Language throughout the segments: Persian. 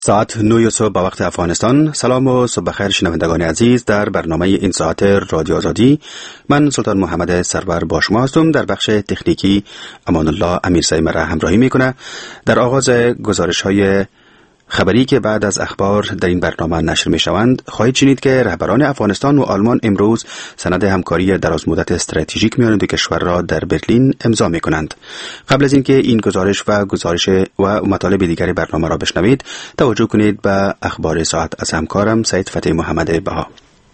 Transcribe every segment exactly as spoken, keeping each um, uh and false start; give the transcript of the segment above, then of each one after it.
ساعت نه صبح به وقت افغانستان. سلام و صبح بخیر شنوندگان عزیز. در برنامه این ساعت رادیو آزادی من سلطان محمد سرور با شما هستم. در بخش تکنیکی امان الله امیرزایی مرا همراهی میکنه. در آغاز گزارش های خبری که بعد از اخبار در این برنامه نشر می شوند خواهید شنید که رهبران افغانستان و آلمان امروز سند همکاری دراز مدت استراتژیک میان دو کشور را در برلین امضا می کنند. قبل از اینکه این گزارش و گزارش و مطالب دیگر برنامه را بشنوید، توجه کنید به اخبار ساعت از همکارم سید فتح محمد بها.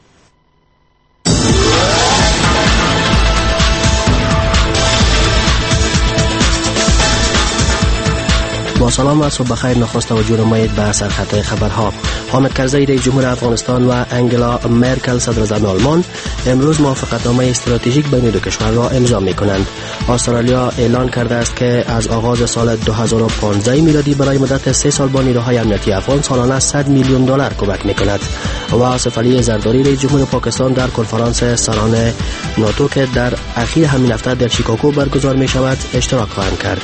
با سلام و صبح بخیر. نخست توجه نمایید به سرخطهای خبرها. حامد کرزی رئیس جمهور افغانستان و انگلا مرکل صدر اعظم آلمان امروز موافقتنامه استراتژیک بین دو کشور را امضا می‌کنند. استرالیا اعلان کرده است که از آغاز سال دو هزار و پانزده میلادی برای مدت سه سال با نیروهای امنیتی افغان سالانه صد میلیون دلار کمک می‌کند. و آصف علی زرداری رئیس جمهور پاکستان در کنفرانس سران ناتو که در اخیر همین هفته در شیکاگو برگزار می‌شود اشتراک خواهند کرد.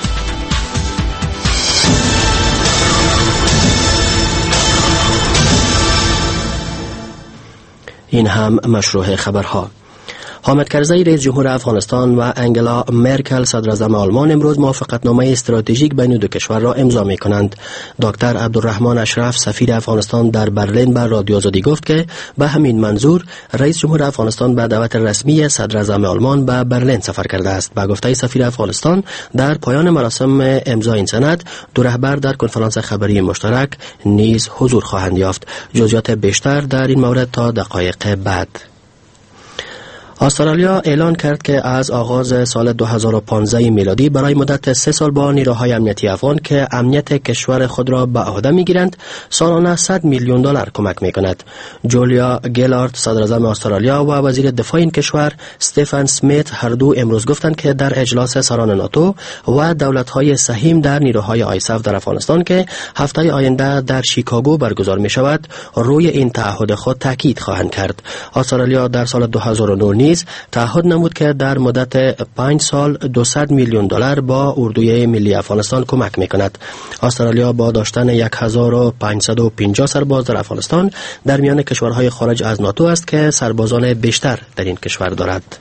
این هم مشروع خبرها. حامد کرزی رئیس جمهور افغانستان و انگلا مرکل صدر اعظم آلمان امروز موافقتنامه استراتژیک بین دو کشور را امضا می‌کنند. دکتر عبدالرحمن اشرف سفیر افغانستان در برلین بر رادیو آزادی گفت که به همین منظور رئیس جمهور افغانستان به دعوت رسمی صدر اعظم آلمان به برلین سفر کرده است. به گفته سفیر افغانستان در پایان مراسم امضای این سند دو رهبر در کنفرانس خبری مشترک نیز حضور خواهند یافت. جزئیات بیشتر در این مورد تا دقایق بعد. استرالیا اعلان کرد که از آغاز سال دو هزار و پانزده میلادی برای مدت سه سال با نیروهای امنیتی افغان که امنیت کشور خود را به عهده میگیرند سالانه صد میلیون دلار کمک میکند. جولیا گیلارد صدر اعظم استرالیا و وزیر دفاع این کشور استفن سمیت هر دو امروز گفتند که در اجلاس سران ناتو و دولت‌های سهیم در نیروهای آیساف در افغانستان که هفته آینده در شیکاگو برگزار می شود روی این تعهد خود تاکید خواهند کرد. استرالیا در سال دو هزار و نه نیز تعهد نمود که در مدت پنج سال دویست میلیون دلار با اردوی ملی افغانستان کمک میکند. استرالیا با داشتن یک هزار و پانصد و پنجاه سرباز در افغانستان در میان کشورهای خارج از ناتو است که سربازان بیشتر در این کشور دارد.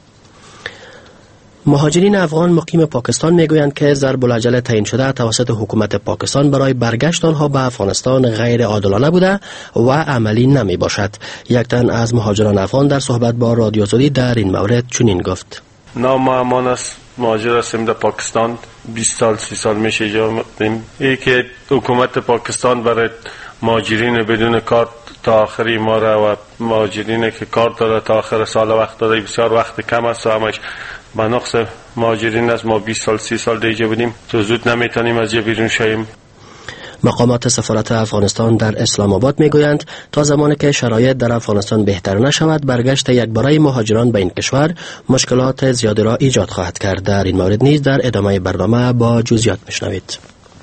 مهاجرین افغان مقیم پاکستان میگویند که ضرب العجله تعیین شده توسط حکومت پاکستان برای برگشت آنها به افغانستان غیر عادلانه بوده و عملی نمی باشد. یک تن از مهاجران افغان در صحبت با رادیو آزادی در این مورد چنین گفت: نام امان است، مهاجر هستیم در پاکستان. بیست سال سی سال میشه اینجا بودیم. ای که حکومت پاکستان برای مهاجرین بدون کار تا آخری ما را و مهاجرین که کار داره تا آخر سال وقت داره بسیار وقت کم است و همش به نقص مهاجرین است. ما بیست سال سی سال دیگه بودیم تو زود نمیتونیم از جا بیرون شویم. مقامات سفارت افغانستان در اسلام آباد میگویند تا زمانی که شرایط در افغانستان بهتر نشود برگشت یک برای مهاجران به این کشور مشکلات زیادی را ایجاد خواهد کرد. در این مورد نیز در ادامه برنامه با جزئیات بشنوید.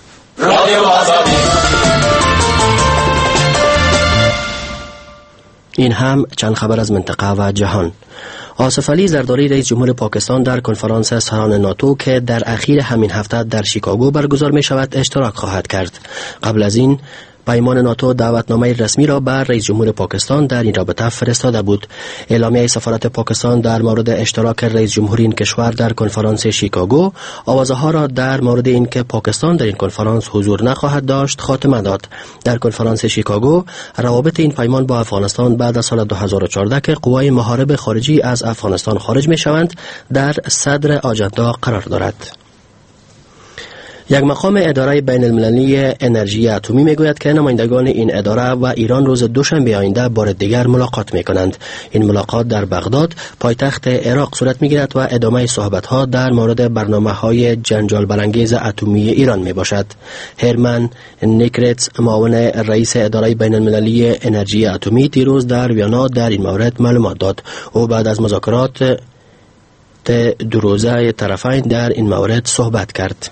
این هم چند خبر از منطقه و جهان. آصف علی زرداری رئیس جمهور پاکستان در کنفرانس سران ناتو که در اخیر همین هفته در شیکاگو برگزار می شود اشتراک خواهد کرد. قبل از این پیمان ناتو دعوتنامه رسمی را بر رئیس جمهور پاکستان در این رابطه فرستاده بود. اعلامیه سفارت پاکستان در مورد اشتراک رئیس جمهور این کشور در کنفرانس شیکاگو آوازها را در مورد اینکه پاکستان در این کنفرانس حضور نخواهد داشت خاتمه داد. در کنفرانس شیکاگو روابط این پیمان با افغانستان بعد از سال دو هزار و چهارده که قوای محارب خارجی از افغانستان خارج می شوند در صدر آجندا قرار دارد. یک مقام اداره بین المللی انرژی اتمی میگوید که نمایندگان این اداره و ایران روز دوشنبه آینده بار دیگر ملاقات میکنند. این ملاقات در بغداد پایتخت عراق صورت میگیرد و ادامه صحبت ها در مورد برنامه های جنجال برانگیز اتمی ایران می باشد. هرمن نیکرتس معاون رئیس اداره بین المللی انرژی اتمی دیروز در ویانا در این مورد معلومات داد. او بعد از مذاکرات دو روزه طرفین در این مورد صحبت کرد.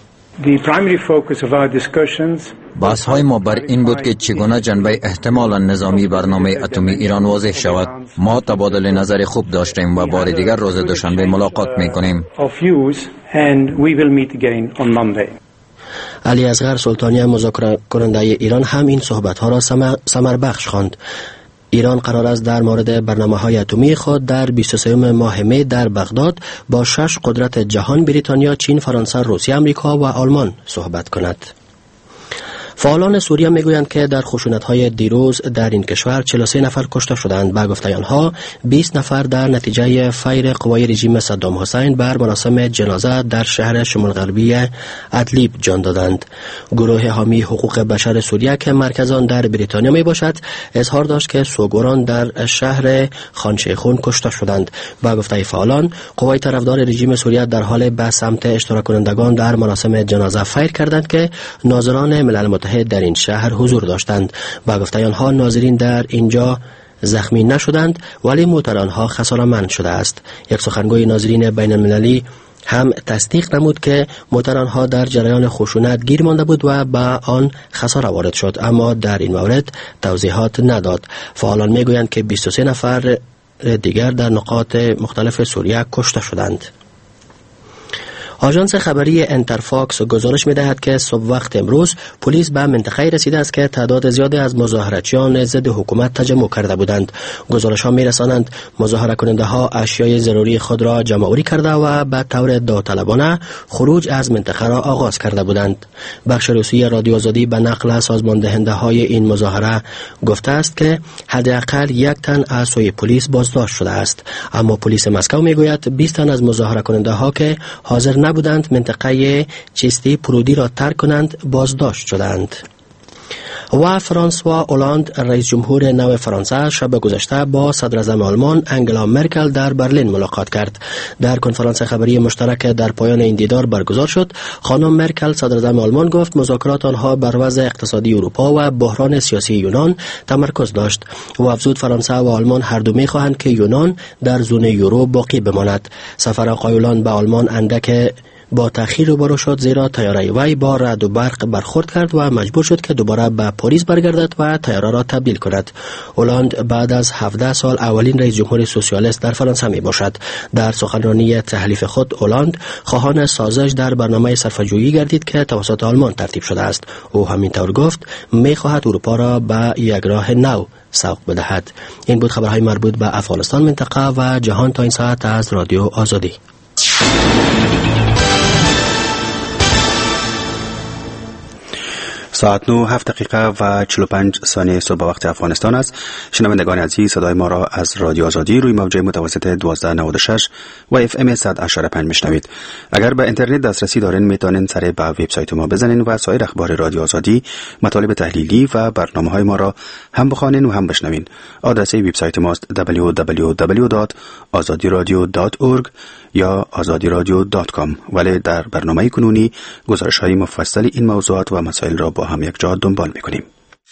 بحث های ما بر این بود که چگونه جنبه احتمالا نظامی برنامه اتمی ایران واضح شود. ما تبادل نظر خوب داشتیم و بار دیگر روز دوشنبه ملاقات می کنیم. علی اصغر سلطانی مذاکره کننده ایران هم این صحبت‌ها را ثمر بخش خواند. ایران قرار است در مورد برنامه‌های اتمی خود در بیست و سوم ماه می در بغداد با شش قدرت جهان بریتانیا، چین، فرانسه، روسیه، آمریکا و آلمان صحبت کند. فعالان سوریه میگویند که در خشونت‌های دیروز در این کشور چهل و سه نفر کشته شدند. به گفته آنها بیست نفر در نتیجه فیر قوای رژیم صدام حسین بر مراسم جنازه در شهر شمال غربی ادلیب جان دادند. گروه حامی حقوق بشر سوریه که مرکز آن در بریتانیا می باشد اظهار داشت که سوگواران در شهر خانشیخون کشته شدند. به گفته فعالان قوای طرفدار رژیم سوریه در حال به سمت اشتراک کنندگان در مراسم جنازه فیر کردند که ناظران ملل متحد در این شهر حضور داشتند. با گفته آنها ناظرین در اینجا زخمی نشدند ولی موتر آنها خساره‌مند شده است. یک سخنگوی ناظرین بین المللی هم تصدیق نمود که موتر آنها در جریان خشونت گیر مانده بود و به آن خساره وارد شد، اما در این مورد توضیحات نداد. فعالان میگویند که بیست و سه نفر دیگر در نقاط مختلف سوریه کشته شدند. آژانس خبری انترفاکس گزارش می‌دهد که صبح وقت امروز پلیس به منطقه رسیده است که تعداد زیادی از مظاهراتچیان ضد حکومت تجمع کرده بودند. گزارش‌ها می‌رسانند مظاهره کننده‌ها اشیای ضروری خود را جمع‌آوری کرده و به طور داوطلبانه خروج از منطقه را آغاز کرده بودند. بخش روسی رادیو آزادی به نقل سازمان دهنده‌های این مظاهره گفته است که حداقل یک تن از سوی پلیس بازداشت شده است، اما پلیس مسکو می‌گوید بیست تن از مظاهره کننده‌ها که حاضر بودند منطقه چیستی پرودی را ترک کنند بازداشت شدند. و فرانسوا اولاند رئیس جمهور نو فرانسه شب گذشته با صدر اعظم آلمان انگلا مرکل در برلین ملاقات کرد. در کنفرانس خبری مشترک در پایان این دیدار برگزار شد، خانم مرکل صدر اعظم آلمان گفت مذاکرات آنها بر وضع اقتصادی اروپا و بحران سیاسی یونان تمرکز داشت و افزود فرانسه و آلمان هر دو می‌خواهند که یونان در زون یورو باقی بماند. سفر آقای اولاند به آلمان اندک با تأخیر روبرو شد، زیرا طیاره وی با رعد و برق برخورد کرد و مجبور شد که دوباره به پاریس برگردد و طیاره را تبدیل کند. اولاند بعد از هفده سال اولین رئیس جمهور سوسیالیست در فرانسه می باشد. در سخنرانی تحلیف خود اولاند خواهان سازش در برنامه صرفه‌جویی گردید که توسط آلمان ترتیب شده است. او همینطور گفت می خواهد اروپا را به یک راه نو سوق بدهد. این بود خبرهای مربوط به افغانستان، منطقه و جهان تا این ساعت از رادیو آزادی. ساعت نه هفت دقیقه و چهل و پنج ثانیه صبح وقت افغانستان است. شنوندگان عزیز، صدای ما را از رادیو آزادی روی موجه متوسط دوازده نود و شش و اف ام صد و هشت و پنج میشنوید. اگر به اینترنت دسترسی دارین میتونین سر به وبسایت ما بزنین و سایر اخبار رادیو آزادی، مطالب تحلیلی و برنامه‌های ما را هم بخوانین و هم بشنوین. آدرس وبسایت ماست دبلیو دبلیو دبلیو دات آزادی رادیو دات اورگ یا آزادی رادیو دات کام. ولی در برنامه کنونی گزارش‌های مفصل این موضوعات و مسائل را با هم یک جا دنبال می‌کنیم.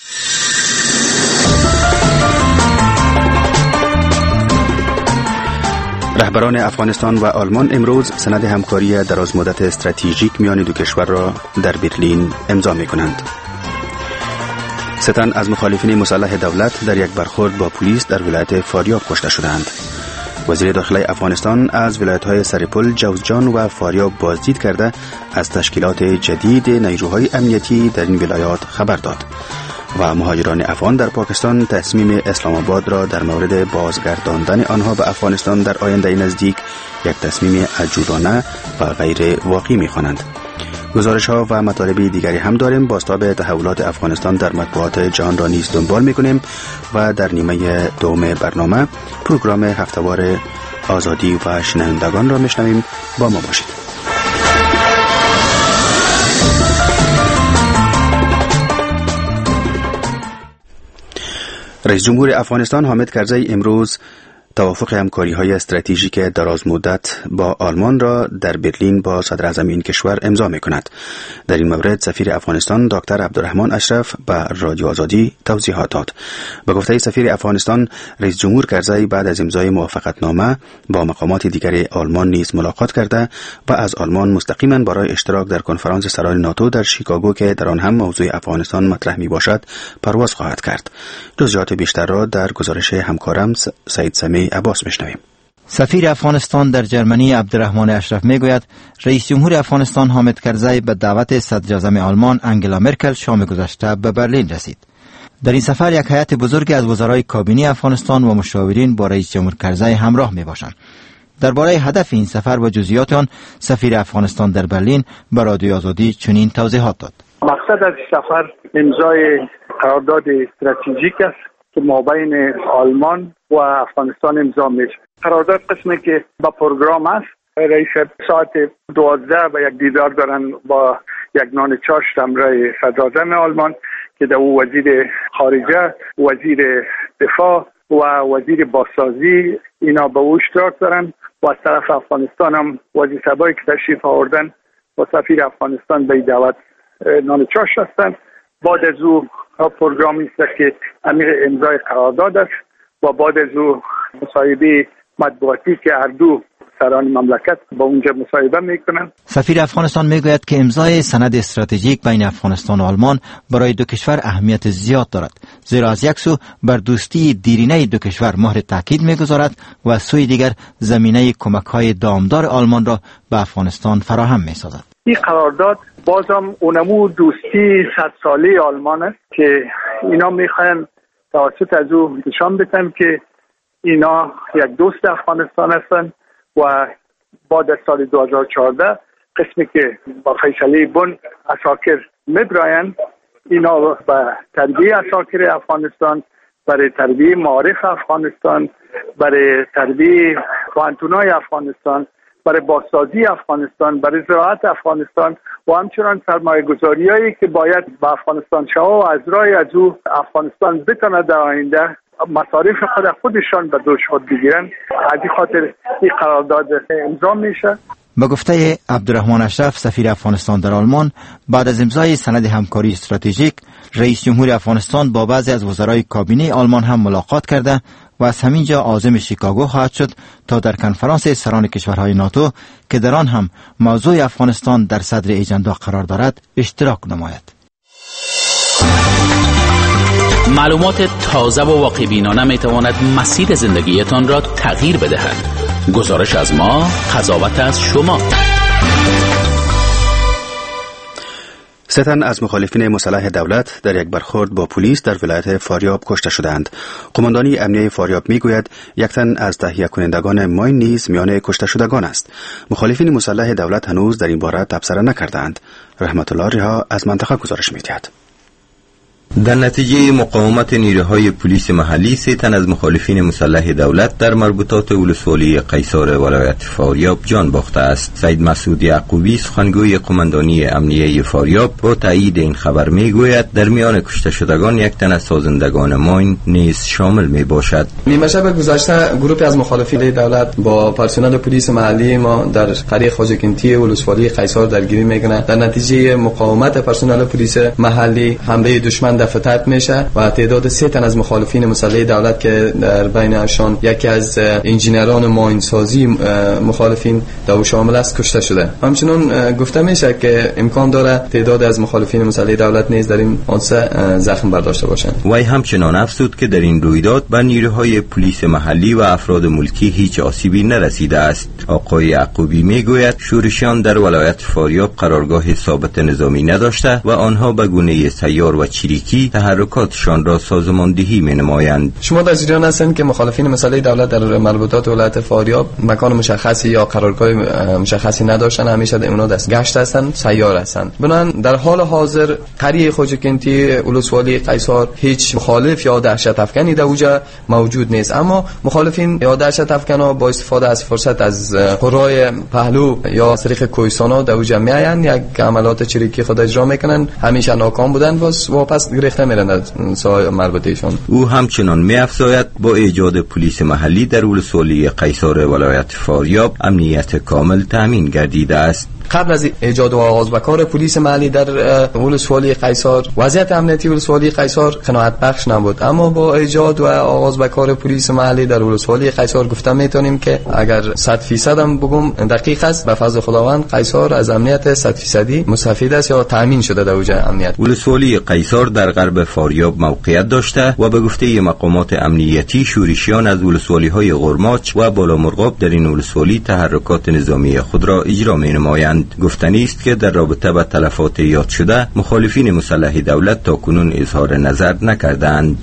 رهبران افغانستان و آلمان امروز سند همکاری درازمدت استراتژیک میان دو کشور را در برلین امضا می‌کنند. سه تن از مخالفین مسلح دولت در یک برخورد با پلیس در ولایت فاریاب کشته شدند. وزیر داخلی افغانستان از ولایت‌های سرپل، جوزجان و فاریاب بازدید کرده از تشکیلات جدید نیروهای امنیتی در این ولایات خبر داد و مهاجران افغان در پاکستان تصمیم اسلام آباد را در مورد بازگرداندن آنها به افغانستان در آینده نزدیک یک تصمیم عجولانه و غیر واقعی می‌خوانند. گزارش‌ها و مطالب دیگری هم داریم. بازتاب تحولات افغانستان در مطبوعات جهان را نیز دنبال می‌کنیم و در نیمه دوم برنامه پروگرام هفته‌وار آزادی و شنوندگان را می‌شنویم. با ما باشید. رئیس جمهور افغانستان حامد کرزی امروز توافق همکاری‌های استراتژیک درازمدت با آلمان را در برلین با صدر اعظم این کشور امضا می‌کند. در این مورد سفیر افغانستان دکتر عبدالرحمن اشرف به رادیو آزادی توضیحات داد. به گفته سفیر افغانستان، رئیس جمهور کرزی بعد از امضای موافقتنامه با مقامات دیگر آلمان نیز ملاقات کرده و از آلمان مستقیما برای اشتراک در کنفرانس سران ناتو در شیکاگو که در آن هم موضوع افغانستان مطرح میباشد پرواز خواهد کرد. جزئیات بیشتر را در گزارش همکارم سعید سمی عباس میشنویم. سفیر افغانستان در جرمنی عبدالرحمن اشرف میگوید رئیس جمهور افغانستان حامد کرزی به دعوت صدر اعظم آلمان انگلا مرکل شام گذشته به برلین رسید. در این سفر یک هیئت بزرگی از وزرای کابینه افغانستان و مشاورین با رئیس جمهور کرزی همراه می باشند. درباره هدف این سفر و جزئیات آن سفیر افغانستان در برلین به رادیو آزادی چنین توضیحات داد. مقصد از سفر امضای قرارداد استراتژیک است که مابین آلمان و افغانستان امضا میشه. قرارداد قسمی که با پروگرام است. رئیس ساعت دوازده و یک دیدار دارن با یک نان چاشت همراه صدر اعظم آلمان که در وزیر خارجه، وزیر دفاع و وزیر بازسازی اینا به او اشتراک دارن و از طرف افغانستان هم وزیر سبایی که تشریف آوردن و سفیر افغانستان به دعوت نان چاشت هستند. بعد از او پروگرامی است که امیر امضای قرارداد است و بعد از او مصاحبه مطبوعاتی که هر دو سران مملکت با اونجا مصاحبه میکنن. سفیر افغانستان میگوید که امضای سند استراتژیک بین افغانستان و آلمان برای دو کشور اهمیت زیاد دارد، زیرا از یک سو بر دوستی دیرینه دو کشور مهر تاکید میگذارد و از سوی دیگر زمینه کمک‌های دامدار آلمان را به افغانستان فراهم میسازد. این قرارداد بازم اونمو دوستی صد ساله آلمان است که اینا میخواین توسط از او نشان بدن که اینا یک دوست افغانستان هستند و بعد از سال دو هزار و چهارده قسمی که با فیصله بن اساکر میبراین اینا به تربیه اساکر افغانستان، برای تربیه معارف افغانستان، برای تربیه پوهنتونای افغانستان، برای بازسازی افغانستان، برای زراعت افغانستان و همچنان سرمایه گذاری هایی که باید به افغانستان شود و از رای از او افغانستان بتونه در آینده مصارف خود خودشان به دوش خود بگیرن. از این خاطر این قرارداد امضا میشه. به گفته عبدالرحمن اشرف سفیر افغانستان در آلمان، بعد از امضای سند همکاری استراتژیک رئیس جمهور افغانستان با بعضی از وزرای کابینه آلمان هم ملاقات کرده و از همینجا عازم شیکاگو خواهد شد تا در کنفرانس سران کشورهای ناتو که در آن هم موضوع افغانستان در صدر اجندا قرار دارد اشتراک نماید. معلومات تازه و واقع‌بینانه میتواند مسیر زندگیتان را تغییر بدهد. گزارش از ما، قضاوت از شما. سه تن از مخالفین مسلح دولت در یک برخورد با پلیس در ولایت فاریاب کشته شدند. قماندانی امنیه فاریاب میگوید یک تن از تهیه کنندگان ماین نیز میان کشته شدگان است. مخالفین مسلح دولت هنوز در این باره تبصره نکردند. رحمت الله ریها از منطقه گزارش میدهد. در نتیجه مقاومت نیروهای پلیس محلی سه تن از مخالفین مسلح دولت در مربوطات ولسوالی قیصار ولایت فاریاب جان باخته است. سید مسعود یعقوبی سخنگوی قماندانی امنیه فاریاب با تایید این خبر میگوید در میان کشته شدگان یک تن از سازندگان ماین نیز شامل می باشد. نیمه شب گذشته گروهی از مخالفین دولت با پرسنل پلیس محلی ما در قریه خواجه‌کنتی ولسوالی قیصار درگیری میکنند. در نتیجه مقاومت پرسنل پلیس محلی حمله دشمن دفع ترک میشه و تعداد سه تن از مخالفین مسلح دولت که در بینشان یکی از انجینران ماینسازی مخالفین در شامل است کشته شده. همچنین گفته میشه که امکان داره تعداد از مخالفین مسلح دولت نیز در این حادثه زخم برداشته باشند. وی همچنان افزود که در این رویداد به نیروهای پلیس محلی و افراد ملکی هیچ آسیبی نرسیده است. آقای یعقوبی میگوید شورشیان در ولایت فاریاب قرارگاه ثابت نظامی نداشته و آنها به گونه سیار و چریکی تحرکاتشان را سازماندهی می‌نمایند. شما در جریان هستند که مخالفین مسلح دولت در مربوطات ولایت فاریاب مکان مشخصی یا قرارگاه مشخصی نداشتن، همیشه در اونها دست گشت هستند، سیار هستند. بنابراین در حال حاضر قریه خواجه‌کنتی ولسوالی قیصار هیچ مخالف یا دهشت افکنی در اوجا موجود نیست، اما مخالفین یا دهشت افکنا با استفاده از فرصت از قرای پهلو یا طریق کوهستانا در اوجا میآیند، یک عملیات چریکی خود اجرا میکنن، همیشه ناکام بودند و واپس گرفته میرن سای مربوطهشون. او همچنان می‌افزاید با ایجاد پلیس محلی در ولسوالی قیصار ولایت فاریاب امنیت کامل تامین گردیده است. قبل از ایجاد و آغاز به کار پلیس محلی در ولسوالی قیصر وضعیت امنیتی ولسوالی قیصر قناعت بخش نبود، اما با ایجاد و آغاز به کار پلیس محلی در ولسوالی قیصر گفتم میتونیم که اگر صد فیصد هم بگم دقیق است، به فضل خداوند قیصر از امنیت صد فیصدی مستفید است یا تامین شده در اوج امنیت. ولسوالی قیصر در غرب فاریاب موقعیت داشته و به گفته مقامات امنیتی شورشیان از ولسوالی‌های غرماچ و بالامرغاب در این ولسوالی تحرکات نظامی خود را اجرا می‌نمایند. گفتنی است که در رابطه با تلفات یاد شده مخالفین مسلح دولت تاکنون اظهار نظر نکردند.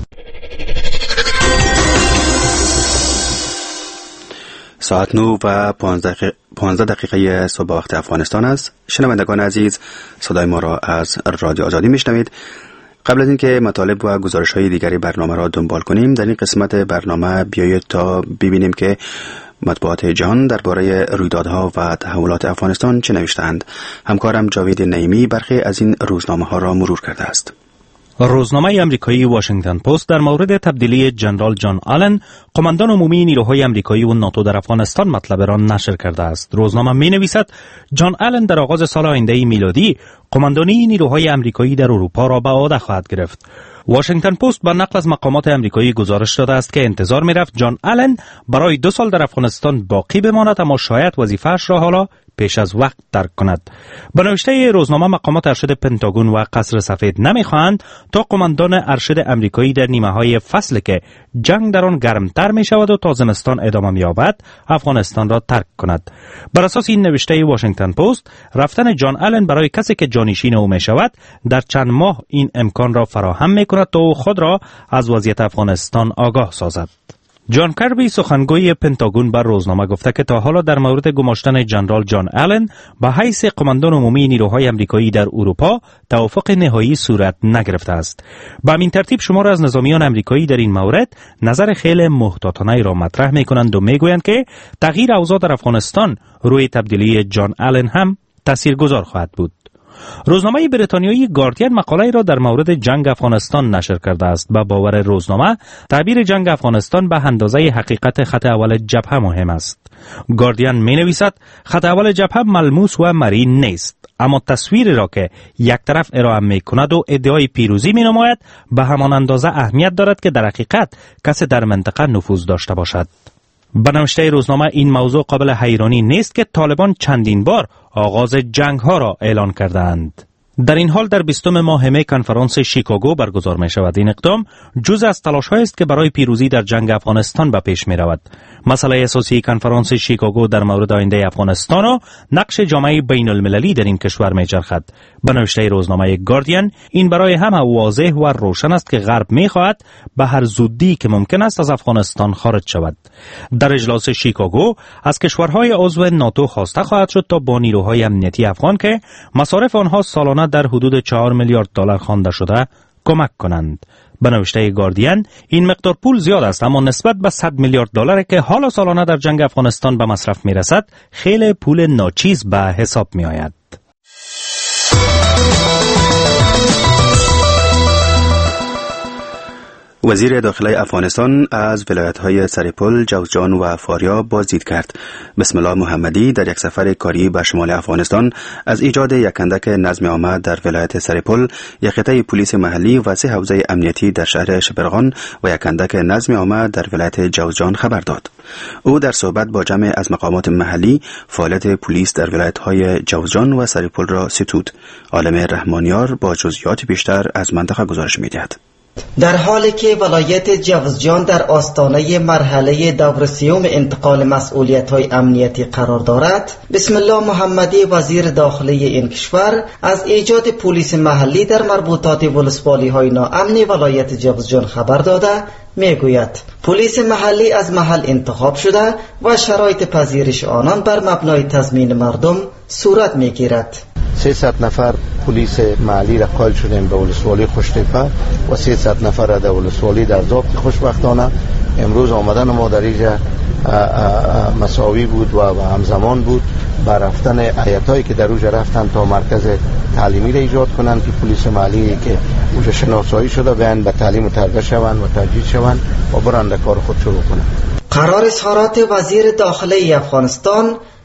ساعت نه و پانزده دقیقه صبح وقت افغانستان است. شنوندگان عزیز، صدای ما را از رادیو آزادی میشنوید. قبل از اینکه مطالب و گزارش‌های دیگری برنامه را دنبال کنیم، در این قسمت برنامه بیایید تا ببینیم که مطبوعات جهان درباره رویدادها و تحولات افغانستان چه نوشتند. همکارم جاوید نعیمی برخی از این روزنامه‌ها را مرور کرده است. روزنامه امریکایی واشنگتن پست در مورد تبدیلی جنرال جان آلن، قماندان عمومی نیروهای امریکایی و ناتو در افغانستان مطلب را نشر کرده است. روزنامه می نویسد جان آلن در آغاز سال آینده میلادی قماندانی نیروهای امریکایی در اروپا را به عهده خواهد گرفت. واشنگتن پست با نقل از مقامات امریکایی گزارش داده است که انتظار می رفت جان آلن برای دو سال در افغانستان باقی بماند، اما شاید وظیفه‌اش را حالا پیش از وقت ترک کند. به نوشته روزنامه مقامات ارشد پنتاگون و قصر سفید نمیخواهند تا قماندان ارشد امریکایی در نیمه های فصل که جنگ در آن گرمتر می شود و تا زمستان ادامه می یابد افغانستان را ترک کند. بر اساس این نوشته واشنگتن پست، رفتن جان آلن برای کسی که جانشین او می شود در چند ماه این امکان را فراهم می کند تا او خود را از وضعیت افغانستان آگاه سازد. جان کربی سخنگوی پنتاگون بر روزنامه گفته که تا حالا در مورد گماشتن جنرال جان آلن به حیث قماندان عمومی نیروهای امریکایی در اروپا توافق نهایی صورت نگرفته است. به همین ترتیب شمار از نظامیان امریکایی در این مورد نظر خیلی محتاطانه را مطرح می‌کنند و می‌گویند که تغییر اوضاع در افغانستان روی تبدیلی جان آلن هم تاثیرگذار خواهد بود. روزنامه بریتانیایی گاردین مقاله را در مورد جنگ افغانستان نشر کرده است. با باور روزنامه، تعبیر جنگ افغانستان به اندازه حقیقت خط اول جبهه مهم است. گاردین می نویسد خط اول جبهه ملموس و مرئی نیست، اما تصویری را که یک طرف ارائه می کند و ادعای پیروزی می نماید به همان اندازه اهمیت دارد که در حقیقت کسی در منطقه نفوذ داشته باشد. به نوشته روزنامه این موضوع قابل حیرانی نیست که طالبان چندین بار آغاز جنگ ها را اعلان کردند. در این حال در بیستم ماه می کنفرانس شیکاگو برگزار می شود. این اقدام جزء از تلاش هایی است که برای پیروزی در جنگ افغانستان به پیش می رود. مسئله اساسی کنفرانس شیکاگو در مورد آینده افغانستان و نقش جامعه بین المللی در این کشور می چرخد. به نوشته روزنامه گاردین، این برای همه واضح و روشن است که غرب می خواهد به هر زودی که ممکن است از افغانستان خارج شود. در اجلاس شیکاگو از کشورهای عضو ناتو خواسته خواهد شد تا با نیروهای امنیتی افغان که مصارف آنها سالانه در حدود چهار میلیارد دلار خوانده شده کمک کنند. به نوشته گاردین، این مقدار پول زیاد است، اما نسبت به صد میلیارد دلار که حالا سالانه در جنگ افغانستان به مصرف می رسد خیلی پول ناچیز به حساب می آید. وزیر داخله افغانستان از ولایت‌های سرپل، جوزجان و فاریاب بازدید کرد. بسم الله محمدی در یک سفر کاری به شمال افغانستان از ایجاد یک اندک نظم عامه در ولایت سرپل، یک قطعه پلیس محلی و سه حوزه امنیتی در شهر شبرغان و یک اندک نظم عامه در ولایت جوزجان خبر داد. او در صحبت با جمع از مقامات محلی فعالیت پلیس در ولایت‌های جوزجان و سرپل را ستود. عالم رحمانیار با جزئیات بیشتر از منطقه گزارش می‌دهد. در حالی که ولایت جوزجان در آستانه مرحله دور سیوم انتقال مسئولیت‌های امنیتی قرار دارد، بسم الله محمدی وزیر داخله این کشور از ایجاد پلیس محلی در مربوطات ولسوالی‌های ناامن ولایت جوزجان خبر داده میگوید پلیس محلی از محل انتخاب شده و شرایط پذیرش آنان بر مبنای تضمین مردم صورت میگیرد. سیصد نفر پلیس محلی را قائل شدیم به ولسوالی خوشتیپه و سیصد نفر را در ولسوالی در ضابط. خوشبختانه امروز آمدن ما در اینجا مساوی بود و همزمان بود با رفتن هیئتایی که در اونجا رفتن تا مرکز تعلیمی را ایجاد کنند که پلیس محلی که اونجا شناسایی شده بیان به تعلیم و تربیت شوند و تجدید شوند و برند کار خود شروع کنند. قرار اظهارات وزیر داخله افغانستان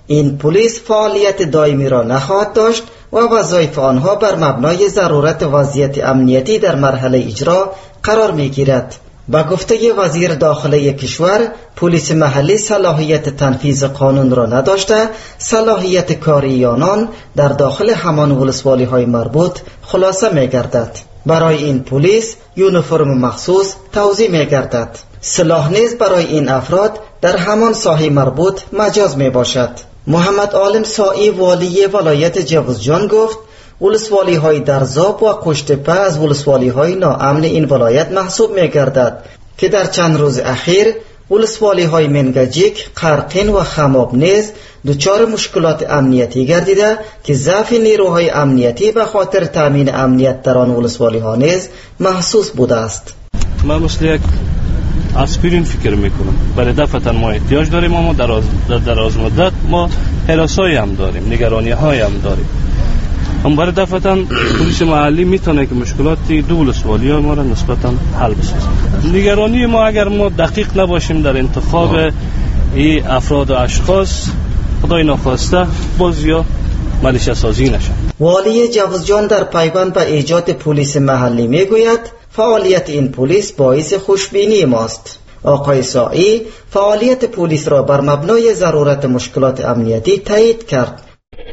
این پلیس فعالیت دائمی را نخواهد داشت و وظایف آنها بر مبنای ضرورت وضعیت امنیتی در مرحله اجرا قرار می‌گیرد. با گفته وزیر داخله کشور، پلیس محلی صلاحیت تنفیذ قانون را نداشته، صلاحیت کاری آنان در داخل همان ولسوالی های مربوط خلاصه می گردد. برای این پلیس یونیفرم مخصوص توزیع می گردد. سلاح نیز برای این افراد در همان ساحه مربوط مجاز می باشد. محمد عالم سائی والی ولایت جوزجان گفت ولسوالی های درزاب و قشتپه از ولسوالی های ناامن این ولایت محسوب می گردد که در چند روز اخیر ولسوالی های منگجیک، قرقین و خماب نیز دچار مشکلات امنیتی گردیده که ضعف نیروهای امنیتی به خاطر تامین امنیت در آن ولسوالی ها نیز محسوس بوده است. ما مثل یک آسپرین فکر میکنم. برای دفعتا ما احتیاج داریم، اما در از دراز مدت ما هراسایی هم داریم، نگرانی های هم داریم. اما برای دفعتا پلیس محلی میتونه که مشکلاتی دو ولسوالی ها ما را نسبتا حل بسازه. نگرانی ما اگر ما دقیق نباشیم در انتخاب این افراد و اشخاص، خدای ناخواسته باز یا ملیشه سازی نشن. والی جوزجان در پیوند به ایجاد پلیس محلی میگوید فعالیت این پلیس باعث خوشبینی ماست. آقای سائی فعالیت پلیس را بر مبنای ضرورت مشکلات امنیتی تایید کرد.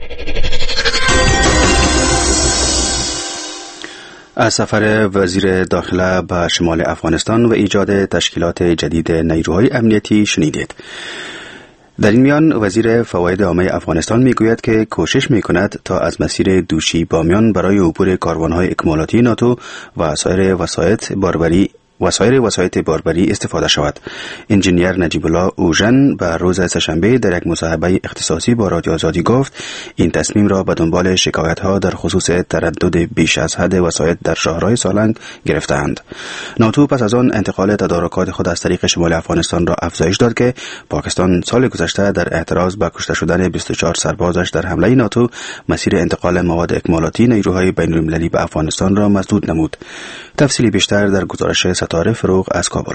از سفر وزیر داخله به شمال افغانستان و ایجاد تشکیلات جدید نیروهای امنیتی شنیدید. در این میان وزیر فواید عامه افغانستان میگوید که کوشش میکند تا از مسیر دوشی بامیان برای عبور کاروانهای اکمالاتی ناتو و سایر وسایط باربری وسایر وسایط باربری استفاده شود. انجینیر نجیب الله اوژن به روز سه‌شنبه در یک مصاحبه اختصاصی با رادیو آزادی گفت این تصمیم را به دنبال شکایت‌ها در خصوص تردد بیش از حد وسایط در شهرهای سالنگ گرفتند. ناتو پس از آن انتقال تدارکات خود از طریق شمال افغانستان را افزایش داد که پاکستان سال گذشته در اعتراض به کشته شدن بیست و چهار سربازش در حمله ناتو مسیر انتقال مواد اکمالاتی نیروهای بین‌المللی به افغانستان را مسدود نمود. تفصیلی بیشتر در گزارش ستاره فروغ از کابل.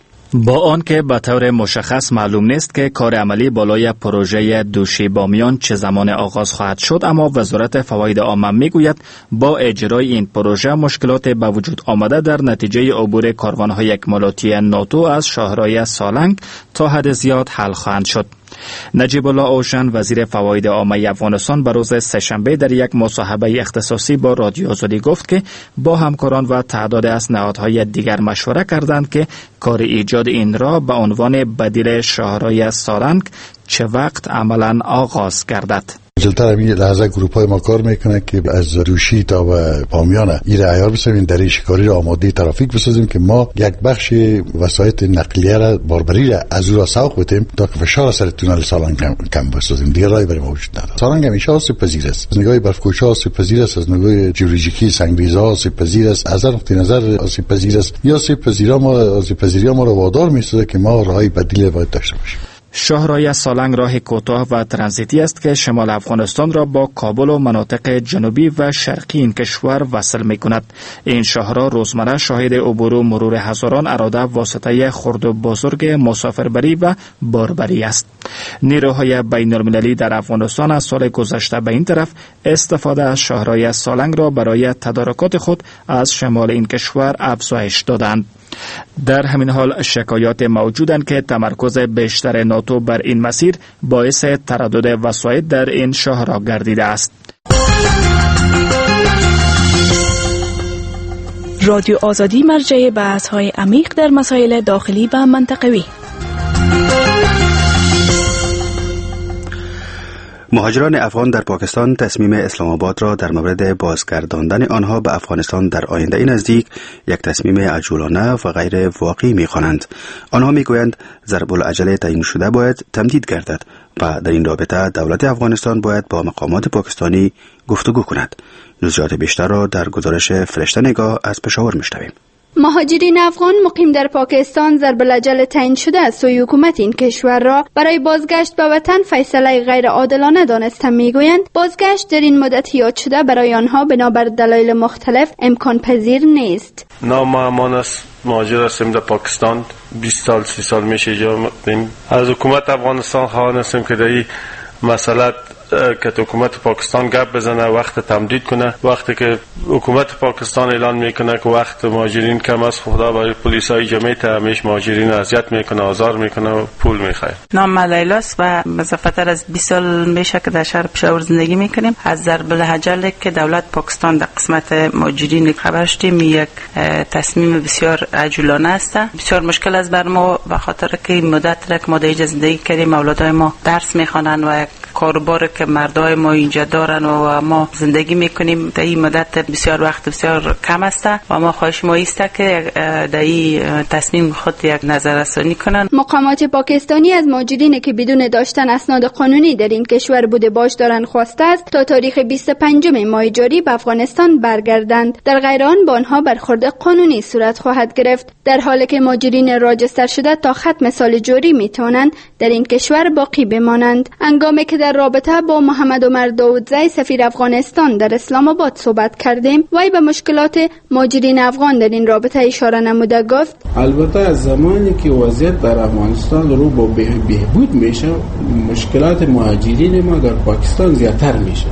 با آنکه به طور مشخص معلوم نیست که کار عملی بالای پروژه دوشی بامیان چه زمان آغاز خواهد شد، اما وزارت فواید عامه میگوید با اجرای این پروژه مشکلات به وجود آمده در نتیجه عبور کاروان‌های اکمالاتی ناتو از شهرهای سالنگ تا حد زیاد حل خواهند شد. نجیب الله اوژن وزیر فواید عامه افغانستان به روز سه‌شنبه در یک مصاحبه اختصاصی با رادیو آزادی گفت که با همکاران و تعداد از نهادهای دیگر مشوره کردند که کار ایجاد این را به عنوان بدیل شهرهای سالنگ چه وقت عملاً آغاز گردد. جلتر همین لحظه گروپ های ما کار میکنه که از دوشی تا به بامیان این را عیار بسازیم، در این شکاری را آماده ترافیک بسازیم که ما یک بخش وسایط نقلیه را باربری را از او را سوق بتیم تا که فشار سر تونل سالنگ کم, کم بسازیم. دیگر راهی برای ما وجود ندارد. سالنگ همیشه آسیب پذیر است، از نگاه برفگوشه آسیب پذیر است، از نگاه جیولوژیکی سنگریزه آسیب پذیر است، از نقطه نظر آسیب پذیر است. یا آسیب پذیری ما آسیب پذیری ما را وادار میسازه که ما راهی بدیل باید داشته باشیم. شهرهای سالنگ راه کوتاه و ترانزیتی است که شمال افغانستان را با کابل و مناطق جنوبی و شرقی این کشور وصل می کند. این شهرها روزمره شاهد عبور و مرور هزاران اراده واسطه خرد و بزرگ مسافربری و باربری است. نیروهای بین المللی در افغانستان از سال گذشته به این طرف استفاده از شهرهای سالنگ را برای تدارکات خود از شمال این کشور افزایش دادند. در همین حال شکایات موجودند که تمرکز بیشتر ناتو بر این مسیر باعث تردد وسایط در این شهرها گردیده است. رادیو آزادی مرجع بحث‌های عمیق در مسائل داخلی و منطقوی. مهاجران افغان در پاکستان تصمیم اسلام آباد را در مورد بازگرداندن آنها به افغانستان در آینده نزدیک یک تصمیم عجولانه و غیر واقعی می‌خوانند. آنها می‌گویند ضرب العجله تعیین شده باید تمدید گردد و در این رابطه دولت افغانستان باید با مقامات پاکستانی گفتگو کند. جزئیات بیشتر را در گزارش فرشته نگاه از پشاور می‌شنویم. مهاجرین افغان مقیم در پاکستان ضرب العجله تعیین شده از سوی حکومت این کشور را برای بازگشت به وطن فیصله غیر عادلانه دانسته میگویند بازگشت در این مدت یاد شده برای آنها بنابر دلایل مختلف امکان پذیر نیست. نام امان است، مهاجر هستیم در پاکستان، بیست سال سی سال میشه اینجا. از حکومت افغانستان خواهان هستیم که در این مسئله که حکومت پاکستان گپ بزنه، وقت تمدید کنه. وقتی که حکومت پاکستان اعلان میکنه که وقت مهاجرین کم است، خدا برای پلیسای جمعیت همیشه مهاجرین اذیت میکنه، آزار میکنه و پول میخواد. نام من لیلاست و مسافتر از بیست سال میشه که در شهر پشاور زندگی میکنیم. از ضرب الحجر که دولت پاکستان در قسمت مهاجرین خبر شدیم، یک تصمیم بسیار عجولانه است. بسیار مشکل است بر ما، به خاطر که این مدت را که ما در اینجا زندگی کردیم، اولادای ما درس میخوانن و یک کاروبار که مردای ما اینجا دارن و ما زندگی میکنیم در این مدت بسیار وقت بسیار کم است و ما خواهش ما است که در این تصمیم خود یک نظررسانی کنن. مقامات پاکستانی از مهاجرین که بدون داشتن اسناد قانونی در این کشور بوده باش دارن خواسته است تا تاریخ بیست و پنجم ماه جاری به افغانستان برگردند. در غیر آن با آنها برخورد قانونی صورت خواهد گرفت. در حالی که مهاجرین راجستر شده تا ختم سال جاری میتوانند در این کشور باقی بمانند. هنگامی که در رابطه با محمد عمر داودزی سفیر افغانستان در اسلام آباد صحبت کردیم، وی به مشکلات مهاجرین افغان در این رابطه اشاره نموده گفت: البته از زمانی که وضعیت در افغانستان رو با بهبود میشه، مشکلات مهاجرین ما در پاکستان زیادتر میشه.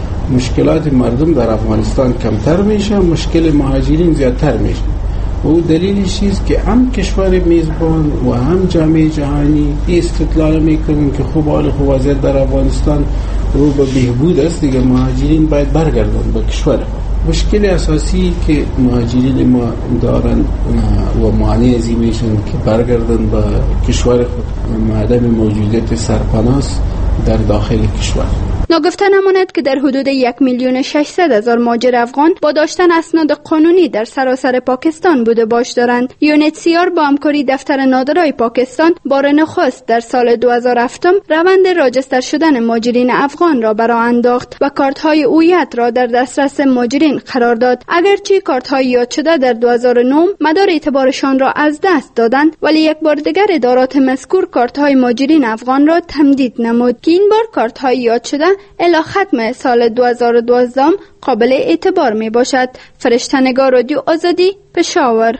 مشکلات مردم در افغانستان کمتر میشه، مشکل مهاجرین زیادتر میشه. و دلیلش چیست که هم کشور میزبان و هم جامعه جهانی استدلال میکنن که خوب حال خوب وضعیت در افغانستان رو به بهبود است، دیگه مهاجرین باید برگردن به کشور. مشکل اساسی که مهاجرین ما دارن و مانع ازی میشن که برگردن به کشور خود، عدم موجودیت سرپناه در داخل کشور. ناگفته نماند که در حدود یک میلیون ششصد هزار مهاجر افغان با داشتن اسناد قانونی در سراسر پاکستان بوده باش دارند. یونیتسیار با همکاری دفتر نادرای پاکستان بار نخست در سال دو هزار و هفت روند راجستر شدن مهاجرین افغان را برآ انداخت و کارت‌های هویت را در دسترس مهاجرین قرار داد. اگرچه کارت‌های یاد شده در دو هزار و نه مدار اعتبارشان را از دست دادند، ولی یک بار دیگر ادارات مذکور کارت‌های مهاجرین افغان را تمدید نمود که این بار کارت‌های یاد شده الی ختم سال دو هزار و دوازده قابل اعتبار می باشد. فرشته‌نگار رادیو آزادی، پشاور.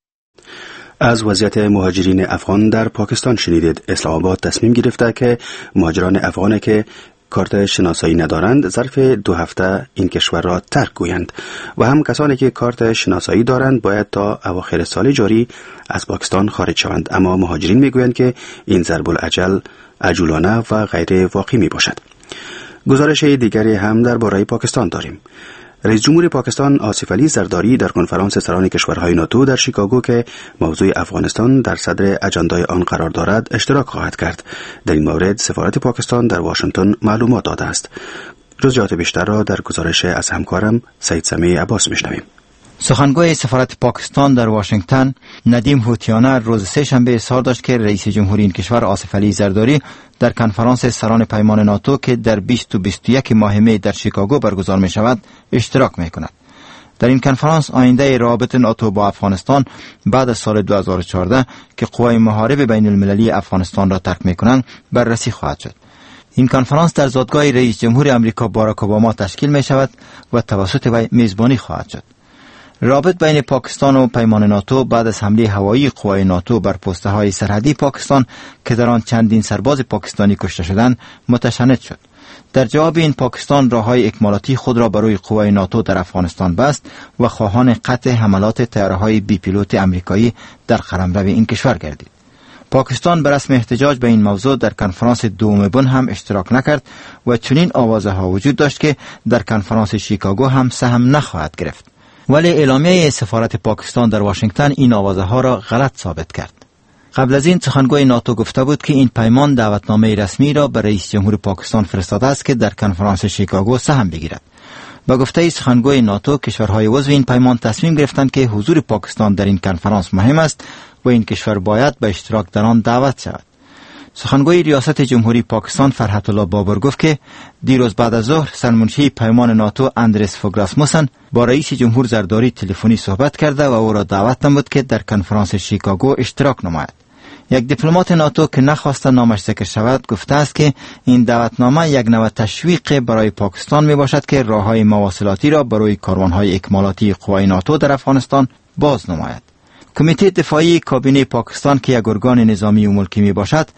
از وضعیت مهاجرین افغان در پاکستان شنیدید. اسلام آباد تصمیم گرفته که مهاجران افغان که کارت شناسایی ندارند ظرف دو هفته این کشور را ترک گویند و هم کسانی که کارت شناسایی دارند باید تا اواخر سال جاری از پاکستان خارج شوند. اما مهاجرین میگویند که این ضرب الاجل عجولانه و غیر واقعی می باشد. گزارش دیگری هم درباره پاکستان داریم. رئیس جمهور پاکستان آصف علی زرداری در کنفرانس سران کشورهای ناتو در شیکاگو که موضوع افغانستان در صدر اجندای آن قرار دارد اشتراک خواهد کرد. در این مورد سفارت پاکستان در واشنگتن معلومات داده است. جزئیات بیشتر را در گزارش از همکارم سید سمیع عباس میشنویم. سخنگوی سفارت پاکستان در واشنگتن ندیم هوتیانه روز سه شنبه اظهار داشت که رئیس جمهوری این کشور آصف علی زرداری در کنفرانس سران پیمان ناتو که در بیست و بیست و یک ماه می در شیکاگو برگزار می شود اشتراک می کند. در این کنفرانس آینده روابط ناتو با افغانستان بعد از سال دو هزار و چهارده که قوای محارب بین المللی افغانستان را ترک می کنند بررسی خواهد شد. این کنفرانس در زادگاه رئیس جمهور امریکا باراک اوباما تشکیل می شود و توسط وی میزبانی خواهد شد. رابط بین پاکستان و پیمان ناتو بعد از حمله هوایی قوای ناتو بر پسته های سرحدی پاکستان که در آن چندین سرباز پاکستانی کشته شدند متشنج شد. در جواب این پاکستان راههای اکمالاتی خود را برای قوای ناتو در افغانستان بست و خواهان قطع حملات طیاره‌های بی پیلوت امریکایی در قلمرو این کشور گردید. پاکستان به رسم احتجاج به این موضوع در کنفرانس دوم بن هم اشتراک نکرد و چنین آوازها وجود داشت که در کنفرانس شیکاگو هم سهم نخواهد گرفت. ولی اعلامیه سفارت پاکستان در واشنگتن این آوازه ها را غلط ثابت کرد. قبل از این سخنگوی ناتو گفته بود که این پیمان دعوتنامه رسمی را به رئیس جمهور پاکستان فرستاده است که در کنفرانس شیکاگو سهم بگیرد. با گفته سخنگوی ناتو کشورهای عضو این پیمان تصمیم گرفتند که حضور پاکستان در این کنفرانس مهم است و این کشور باید به اشتراک در آن دعوت شود. سخنگوی ریاست جمهوری پاکستان فرحت الله بابر گفت که دیروز بعد از ظهر سرمنشی پیمان ناتو اندرس فوگ راسموسن با رئیس جمهور زرداری تلفنی صحبت کرده و او را دعوت نمود که در کنفرانس شیکاگو اشتراک نماید. یک دیپلمات ناتو که نخواسته نامش ذکر شود گفته است که این دعوتنامه یک نوع تشویق برای پاکستان می باشد که راههای مواصلاتی را برای کاروانهای اکمالاتی قوای ناتو در افغانستان باز نماید. کمیته دفاعی کابینه پاکستان که یک ارگان نظامی و ملکی می باشد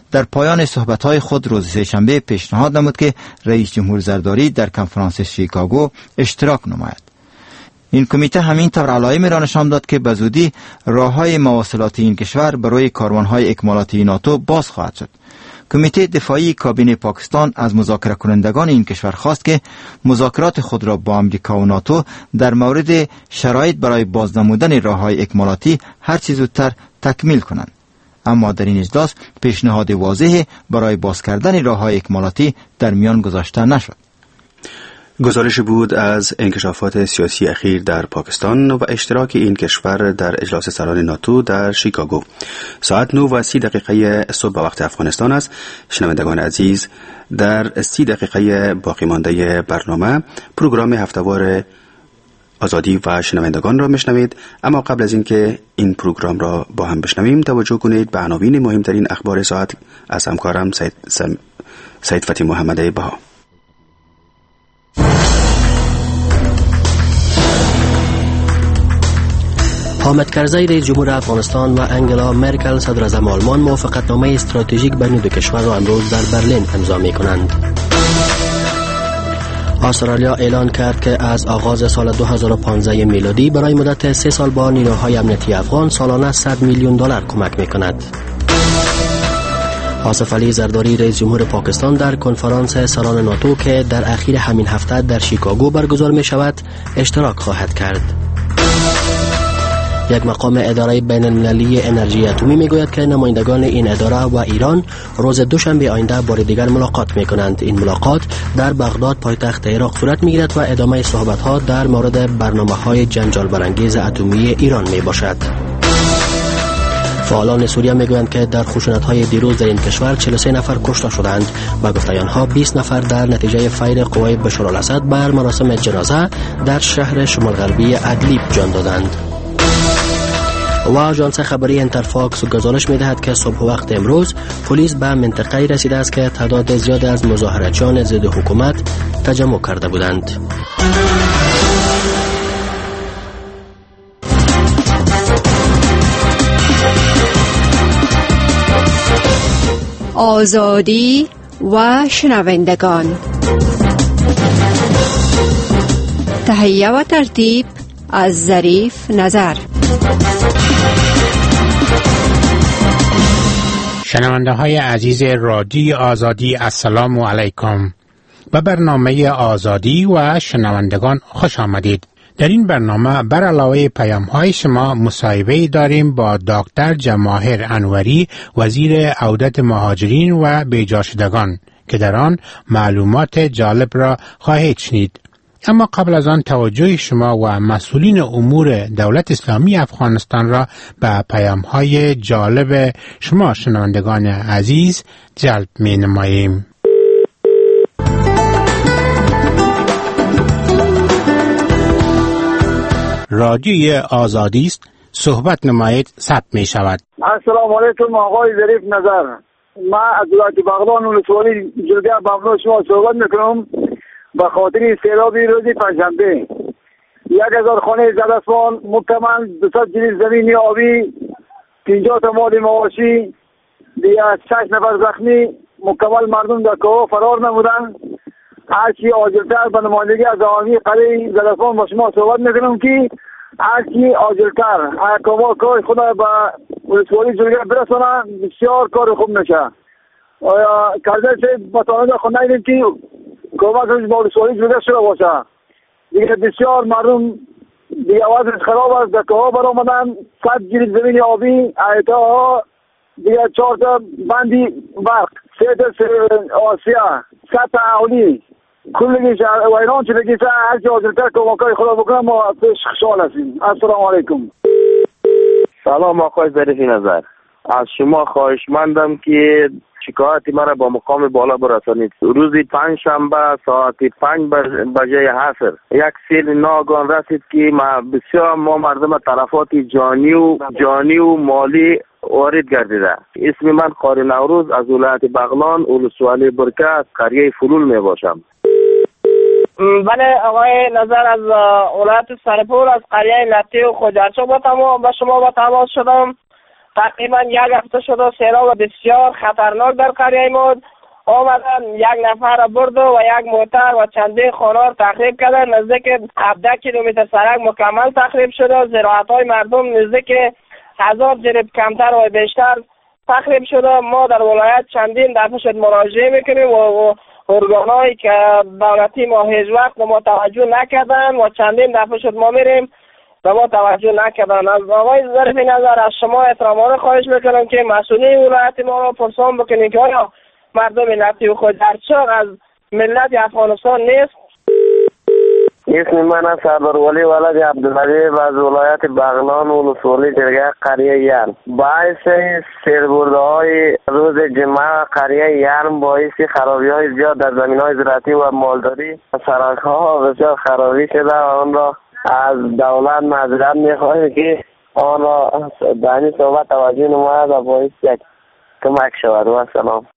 در پایان صحبت‌های خود روز سه‌شنبه پیشنهاد نمود که رئیس جمهور زرداری در کنفرانس شیکاگو اشتراک نماید. این کمیته همین طور علائمی را نشان داد که بزودی راه‌های مواصلاتی این کشور برای کاروان‌های اکمالاتی ناتو باز خواهد شد. کمیته دفاعی کابینه پاکستان از مذاکره کنندگان این کشور خواست که مذاکرات خود را با امریکا و ناتو در مورد شرایط برای بازنمودن راه‌های اکمالاتی هر چه زودتر تکمیل کنند. اما در این اجلاس پیشنهاد واضحی برای باز کردن راه‌های اکمالاتی در میان گذاشته نشد. گزارش بود از انکشافات سیاسی اخیر در پاکستان و اشتراک این کشور در اجلاس سران ناتو در شیکاگو. ساعت نه و سی دقیقه صبح به وقت افغانستان است. شنوندگان عزیز، در سی دقیقه باقی مانده برنامه پروگرام هفتهوار آزادی و شنوندگان را میشنوید. اما قبل از اینکه این پروگرام را با هم بشنویم، توجه کنید به عناوین مهمترین اخبار ساعت از همکارم سید, سم... سید فتی محمد بها. حامد کرزی رئیس جمهور افغانستان و انگلا مرکل صدر اعظم آلمان موافقتنامه استراتژیک بین دو کشور را امروز در برلین امضا می‌کنند. استرالیا اعلان کرد که از آغاز سال دو هزار و پانزده میلادی برای مدت سه سال با نیروهای امنیتی افغان سالانه صد میلیون دلار کمک می‌کند. آصف علی زرداری رئیس جمهور پاکستان در کنفرانس سران ناتو که در اخیر همین هفته در شیکاگو برگزار می‌شود اشتراک خواهد کرد. یک مقام اداره بین المللی انرژی اتمی میگوید که نمایندگان این اداره و ایران روز دوشنبه آینده بار دیگر ملاقات میکنند. این ملاقات در بغداد پایتخت عراق صورت میگیرد و ادامه صحبت ها در مورد برنامه های جنجال برانگیز اتمی ایران می باشد. فعالان سوریه میگویند که در خشونت‌های دیروز در این کشور چهل و سه نفر کشته شدند و گفته آنها بیست نفر در نتیجه فیر قوای بشار الاسد بر مراسم جنازه در شهر شمال غربی ادلیب جان دادند. و آژانس خبری انترفاکس گزارش می‌دهد که صبح وقت امروز پلیس به منطقه‌ای رسیده است که تعداد زیادی از مظاهراتچیان ضد حکومت تجمع کرده بودند. آزادی و شنوندگان، تهیه و ترتیب از ظریف نظر. شنونده های عزیز رادیو آزادی، السلام علیکم. به برنامه آزادی و شنوندگان خوش آمدید. در این برنامه بر علاوه پیام های شما مصاحبه داریم با دکتر جماهیر انوری، وزیر عودت مهاجرین و بیجاشدگان، که در آن معلومات جالب را خواهید شنید. اما قبل از آن توجه شما و مسئولین امور دولت اسلامی افغانستان را به پیام‌های جالب شما شنوندگان عزیز جلب می‌نماییم. رادیوی آزادی است، صحبت نمایید، ثبت می شود. السلام علیکم آقای ظریف نظر. ما از ولایت بغلان ولسوالی جلگه بغلان شما صحبت میکنم. به خاطر سیلابی روزی پنجشنبه یک هزار خانه زدستان مکمل، دوصد جریل زمینی آبی، پنجاه تا مال مواشی، دیگه شش نفر زخمی، مکمل مردم در کوه فرار نمودن. هرچی عاجلتر به نمایندگی از عوامی قلعه زدستان با شما صحبت میکنم که هرچی عاجلتر احکامات کار خود به ولسوالی جلگه برسانن، بسیار کار خوب میشه. آیا کرده چه بطانه خود نگیدیم که کمکش با ولسوالی جلگه شده باشه. دیگه بسیار مردم دیگه وضعش خراب است، در کوه برآمدن، صد جریل زمین آبی، ایتاها دیگه چهار تا بندی برق، سه تا آسیا، صد تا اولی، کلگیش ویران چه بگیسه. هرچی عاجلتر کمکای خدا بکنم ما پیش خوشحال هستیم. السلام علیکم. سلام آقای ظریف نظر، از شما خواهشمندم که شکایت مرا با مقام بالا برسانید. روزی پنج شنبه ساعت پنج بجه عصر یک سیل ناگهان رسید که ما بسیار ما مردم تلفات جانی و جانی و مالی وارد گردیده. اسم من قاری نوروز از ولایت بغلان ولسوالی برکه قریه فلول می باشم. بله آقای نظر از ولایت سرپور از قریه نتی و خوجرچا با تمام با شما با تماس شدم. تقریبا یک هفته شده سیلاب بسیار خطرناک در قریه ما آمدن. یک نفر را برد و یک موتر و چندین خانه را تخریب کردن. نزدیک هفده کیلومتر سرک مکمل تخریب شده. زراعت های مردم نزدیک هزار جریب کمتر و بیشتر تخریب شده. ما در ولایت چندین دفعه شد مراجعه میکنیم و ارگانهایی که دولتی ما هیچ وقت ما توجه نکردن و چندین دفعه شد ما میریم و ما توجه نکردن. از آقای ظریف نظر از شما احترامانه خواهش میکنم که مسئولین ولایت ما را پرسان بکنید که آیا مردم ملتی خود در چاق از ملت افغانستان نیست؟ اسم من است سردار ولی ولد عبدالحبیب از ولایت بغلان ولسوالی جرگه قریه یرم. باعث سیلبرده های روز جمعه قریه یرم باعث خرابی های زیاد در زمین های زراعتی و مالداری سرک ها بسیار خرابی شده و آن را از دولت معذرت میخواهیم که آن را به این صحبت توجه نماید و باعث یک کمک شود. و سلام.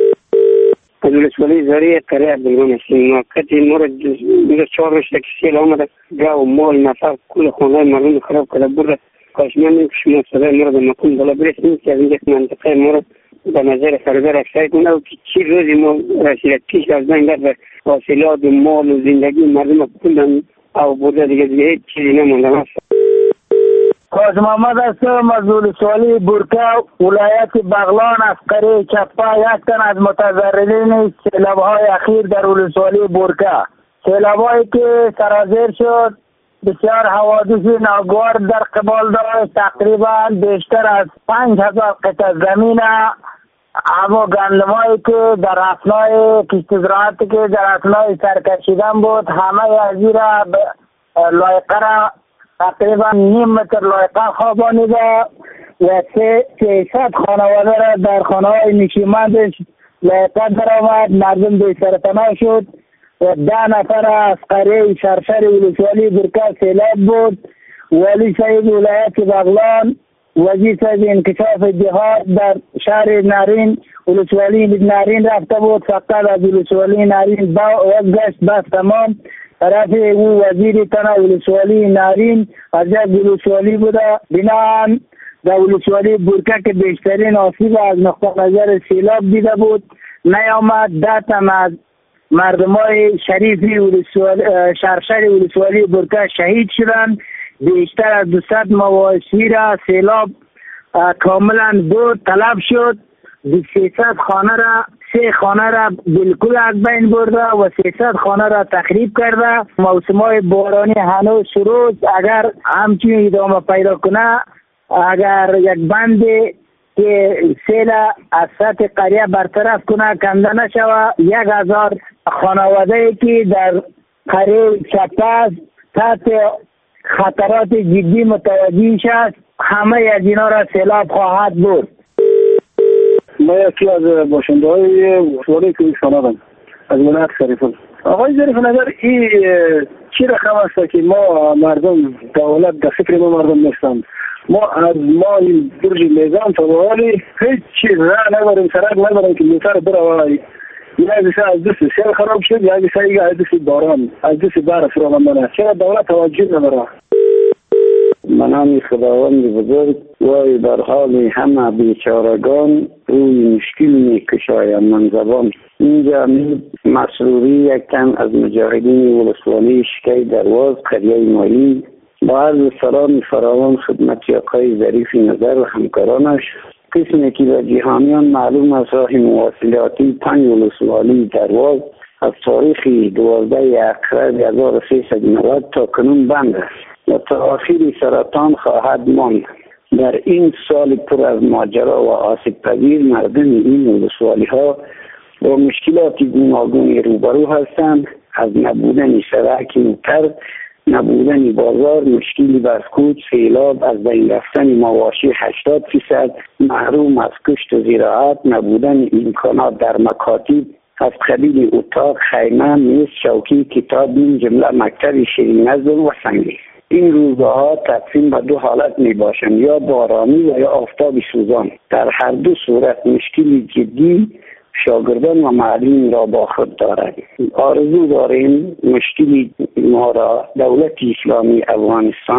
ولسوالی زری قریه عبدالرحمن هستیم. موقعی مورد چهار روز که سیل آمده گاو مال نفر کل خانه مردم خراب کرده برده. کاش من که شما صدای مورد مکون بالا برسیم که از اینجا منطقه مورد به نظر خریدار اکسایی کنه و چی روزی ما رسیده پیش از بین در واصلات و مال و زندگی مردم کندن او برده دیگه دیگه هیچ چیزی نمانده است. کاظم محمد هستم از ولسوالی بورکا ولایت بغلان از قریه چپا. یک تن از متضررین سیلاب‌های اخیر در ولسوالی بورکا. سیلاب‌هایی که سرازیر شد بسیار حوادث ناگوار در قبال داشت. تقریبا بیشتر از پنج هزار قطعه زمین اما گندمایی که در اثنای کشت زراعتی که در اثنای سرکشیدن بود همه از این را لایقه را تقریبا نیم متر لایقه خوابانیده و سیصد خانواده را در خانه های نشیمندش لایقه در آمد. مردم بی سرپناه شد و ده نفر از قریه شرشر ولسوالی برکه سیلاب بود. ولی صاحب ولایت بغلان، وزیر صاحب انکشاف جهاد در شهر نارین ولسوالی نارین رفته بود. فقط از ولسوالی نارین بازگشت بس تمام. طرف او وزیر تنها ولسوالی نارین از یک ولسوالی بوده. بنابراین در ولسوالی بورکه که بیشترین آسیب از نقطه نظر سیلاب دیده بود نیامد. ده تن از مردمای شریفی ولسوالی شرشر ولسوالی بورکه شهید شدند. بیشتر از دویست مواشی را سیلاب کاملا برد تلف شد. سیصد خانه را سه خانه را بالکل از بین برده و سیصد خانه را تخریب کرده. موسمای بارانی هنوز شروع اگر همچنین ادامه پیدا کنه، اگر یک بند که سیل از سطح قریه برطرف کنه کنده نشوه، یک هزار خانواده که در قریه چپاس تحت خطرات جدی متوجه شد همه از اینا را سیلاب خواهد برد. ما یکی از باشنده های ولسوالی که شناختم از ولایت شریفان. آقای ظریف نظر این چی رقم است که ما مردم دولت در فکر ما مردم نیستند. ما از ما این برج میزان تا ولی هیچ چیز راه نداریم، سرک نداریم که موتر بروه. یک دیسه از دست سیل خراب شد، یک دیسه از دست باران از دست بار فراوان. چرا دولت توجه نداره؟ منام خداوند بزرگ وای بر حال همه بیچارگان روی مشکل می کشایم من زبان. اینجا مسروری یک تن از مجاهدین ولسوالی شکی درواز قریه مالی با عرض سلام فراوان خدمت آقای ظریف نظر و همکارانش. قسمی که به جهانیان معلوم از راه مواصلاتی پنج ولسوالی درواز از تاریخ دوازده اکتبر هزار و سیصد و نود تا کنون بند است و تا آخر سرطان خواهد ماند. در این سال پر از ماجرا و آسیب پذیر مردم این ولسوالی ها با مشکلات گوناگونی روبرو هستند. از نبودن سرک موتر، نبودن بازار، مشکلی بر کوچ، سیلاب، از بین رفتن مواشی هشتاد فیصد، محروم از کشت و زراعت، نبودن امکانات در مکاتب از قبیل اتاق، خیمه، میز، چوکی، کتاب، این جمله مکتب شیرین نظم و سنگی. این روزها تقسیم به دو حالت می باشند، یا بارانی و یا آفتاب سوزان. در هر دو صورت مشکلی جدی شاگردان و معلم را با خود دارد. آرزو داریم مشکلی ما را دولت اسلامی افغانستان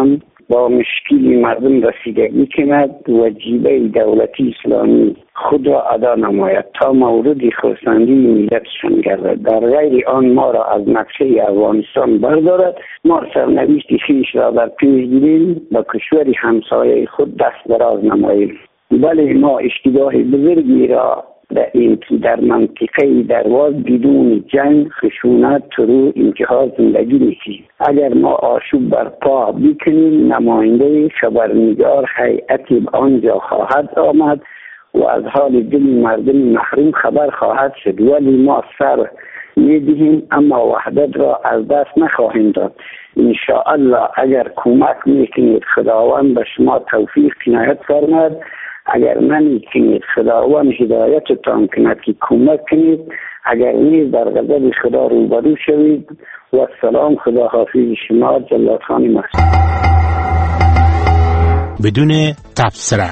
با مشکل مردم رسیدگی کند و جیبه دولتی اسلامی خود را ادا نماید تا مورد خرسندی ملتشان گردد. در غیر آن ما را از نقشه افغانستان بردارد، ما سرنوشت خویش را در پیش گیریم، با کشور همسایه خود دست دراز نماییم. بله، ما اشتباه بزرگی را در این در منطقه درواز بدون جنگ، خشونت، طرور، انتحار زندگی میکنیم. اگر ما آشوب برپا بکنیم، نماینده خبرنگار هیئت آنجا خواهد آمد و از حال دل مردم محروم خبر خواهد شد. ولی ما سر میدهیم اما وحدت را از دست نخواهیم داد. انشاءالله اگر کمک میکنید خداوند به شما توفیق عنایت فرماید، اگر نمیکنید خداوند هدایتتان کند که کمک کنید، اگر نیز در غضب خدا روبرو شوید. و السلام، خدا حافظ شما، جلال خان محسن. بدون تبصره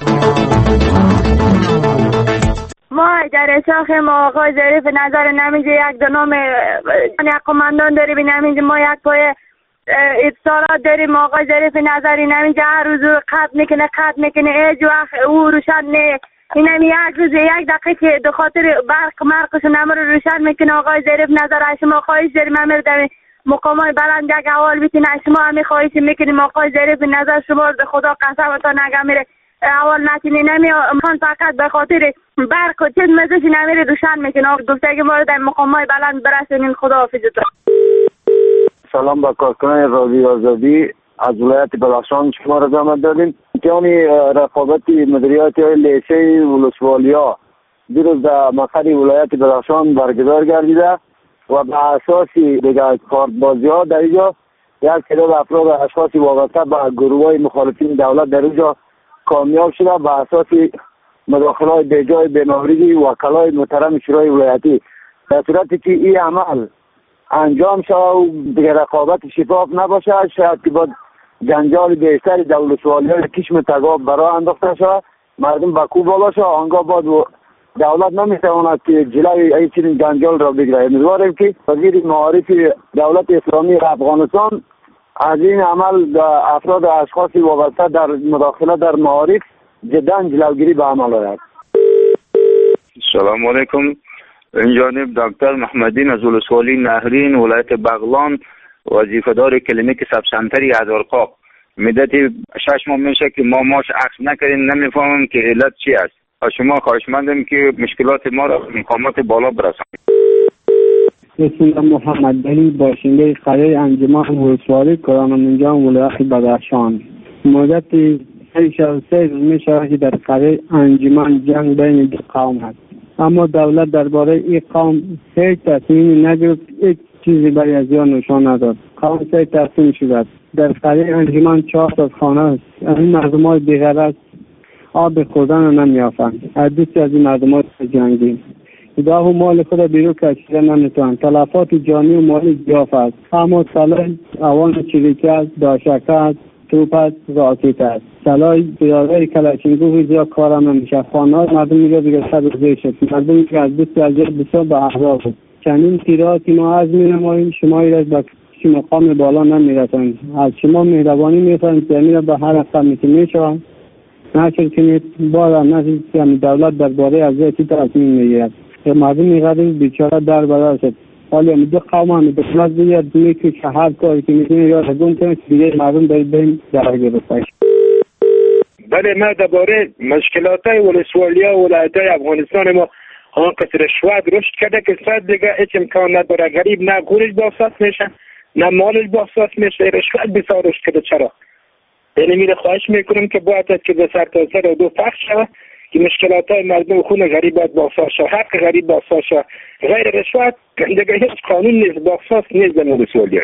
ما در شاخ ما آقای ظریف نظر نمیده یک دنام یک قماندان داری بی نمیده، ما یک پای اتصالات داریم، آقای ظریف نظری نمیده، هر روز قد میکنه قد میکنه ایج وقت او روشن نه، این هم یک روز یک دقیقه که دو خاطر برق مرقشو نمر روشن میکنه. آقای ظریف نظر شما خواهش داریم امیر دمی مقام های بلند یک اول بیتین شما همی خواهش میکنیم. آقای ظریف نظر شما رو خدا قسمتان نگه میره اول نتینی نمی امکان فقط به خاطر برق و چیز مزش نمیره روشن میکنه. گفتگی ما رو در مقام های بلند برسونین. خدا حافظتان. سلام با کارکنان رادیو آزادی از ولایت بدخشان شما را زحمت دادیم. امتحان رقابتی مدیریت های لیسه ولسوالیا دیروز در مقر ولایت بدخشان برگزار گردیده و به اساس دیگر کارت بازی ها در اینجا یک تعداد افراد و اشخاص وابسته به گروه های مخالفین دولت در اینجا کامیاب شده به اساس مداخله های بیجای بین‌المللی وکلای محترم شورای ولایتی. در صورتی که این عمل انجام شد و دیگر رقابت شفاف نباشه، شاید که با جنجال بیشتری در ولسوالی‌های کشم تگاب برای انداخته شد، مردم به کوه بالا شد، آنگاه بعد دولت نمیتواند که جلوی این چنین جنجال را بگیرد. امیدواریم که وزیر معارف دولت اسلامی افغانستان از این عمل افراد و اشخاص وابسته در مداخله در معارف جدا جلوگیری به عمل آید. سلام علیکم. این جانب دکتر محمدین از ولسوالی نهرین ولایت بغلان، وظیفه‌دار کلینیک سب سنتری هزارقاق. مدت شش ماه میشه که ما ماش عکس نکردیم، نمیفهمم که علت چی است. از شما خواهشمندم که مشکلات ما را مقامات بالا برسانید. بسم الله محمد علی، باشنده قریه انجمن ولسوالی کرانمنجان ولایت بدخشان. مدت سه سه روز می شود که در قریه انجمن جنگ بین دو قوم است، اما دولت درباره این قوم هیچ تصمیمی نگرفت، هیچ چیزی برای از آن نشان نداد. قوم سه تقسیم شده. در قریه انجمن چهار تا خانه است. این مردم‌های بی‌غرض آب خوردن را نمی‌یافند. هر دوستی از این مردم‌ها جنگی گاه و مال خود بیرون کشیده نمی‌توانند. تلفات جانی و مالی زیاد است، اما سلاح اوان چریکی است، داشته است، توپ است، راکت است. سلاح بیادر کلاشینکوف زیاد کارم نمیشه. خانه‌های مردم میگه دیگه صد روزه شد. مردم که از دوستی از جد بسیار به احضاب بود. چنین تیراتی ما از می‌نماییم، شما ایراد به مقام بالا نمی‌رسانید. از شما مهربانی می‌خواهیم که امیر به هر قسمی که می‌شوند نشد که بالا نشد که دولت درباره از چی تصمیم میگیرد. مردم غریب بیچاره در بدر شد. حالا هم دو قوم هم دولت بیاد میگه که هر کاری که می‌کنه یا حکومت کنه که دیگه مردم در بین درگیر بشه. بله، ما درباره مشکلات ولسوالیا و ولایت‌های افغانستان ما آن قصر رشوت رشد کرده که صد دیگه هیچ امکان نداره. غریب نه گورش باساس میشه نه مالش باساس میشه. رشوت بسیار رشد کرده. چرا؟ یعنی میره خواهش میکنم که باید که به سر تا سر دو پخش شود که مشکلات های مردم خون غریبات باساس شود، حق غریب باساس شود. غیر رشوت دیگه هیچ قانون نیست، باساس نیست در ولسوالی.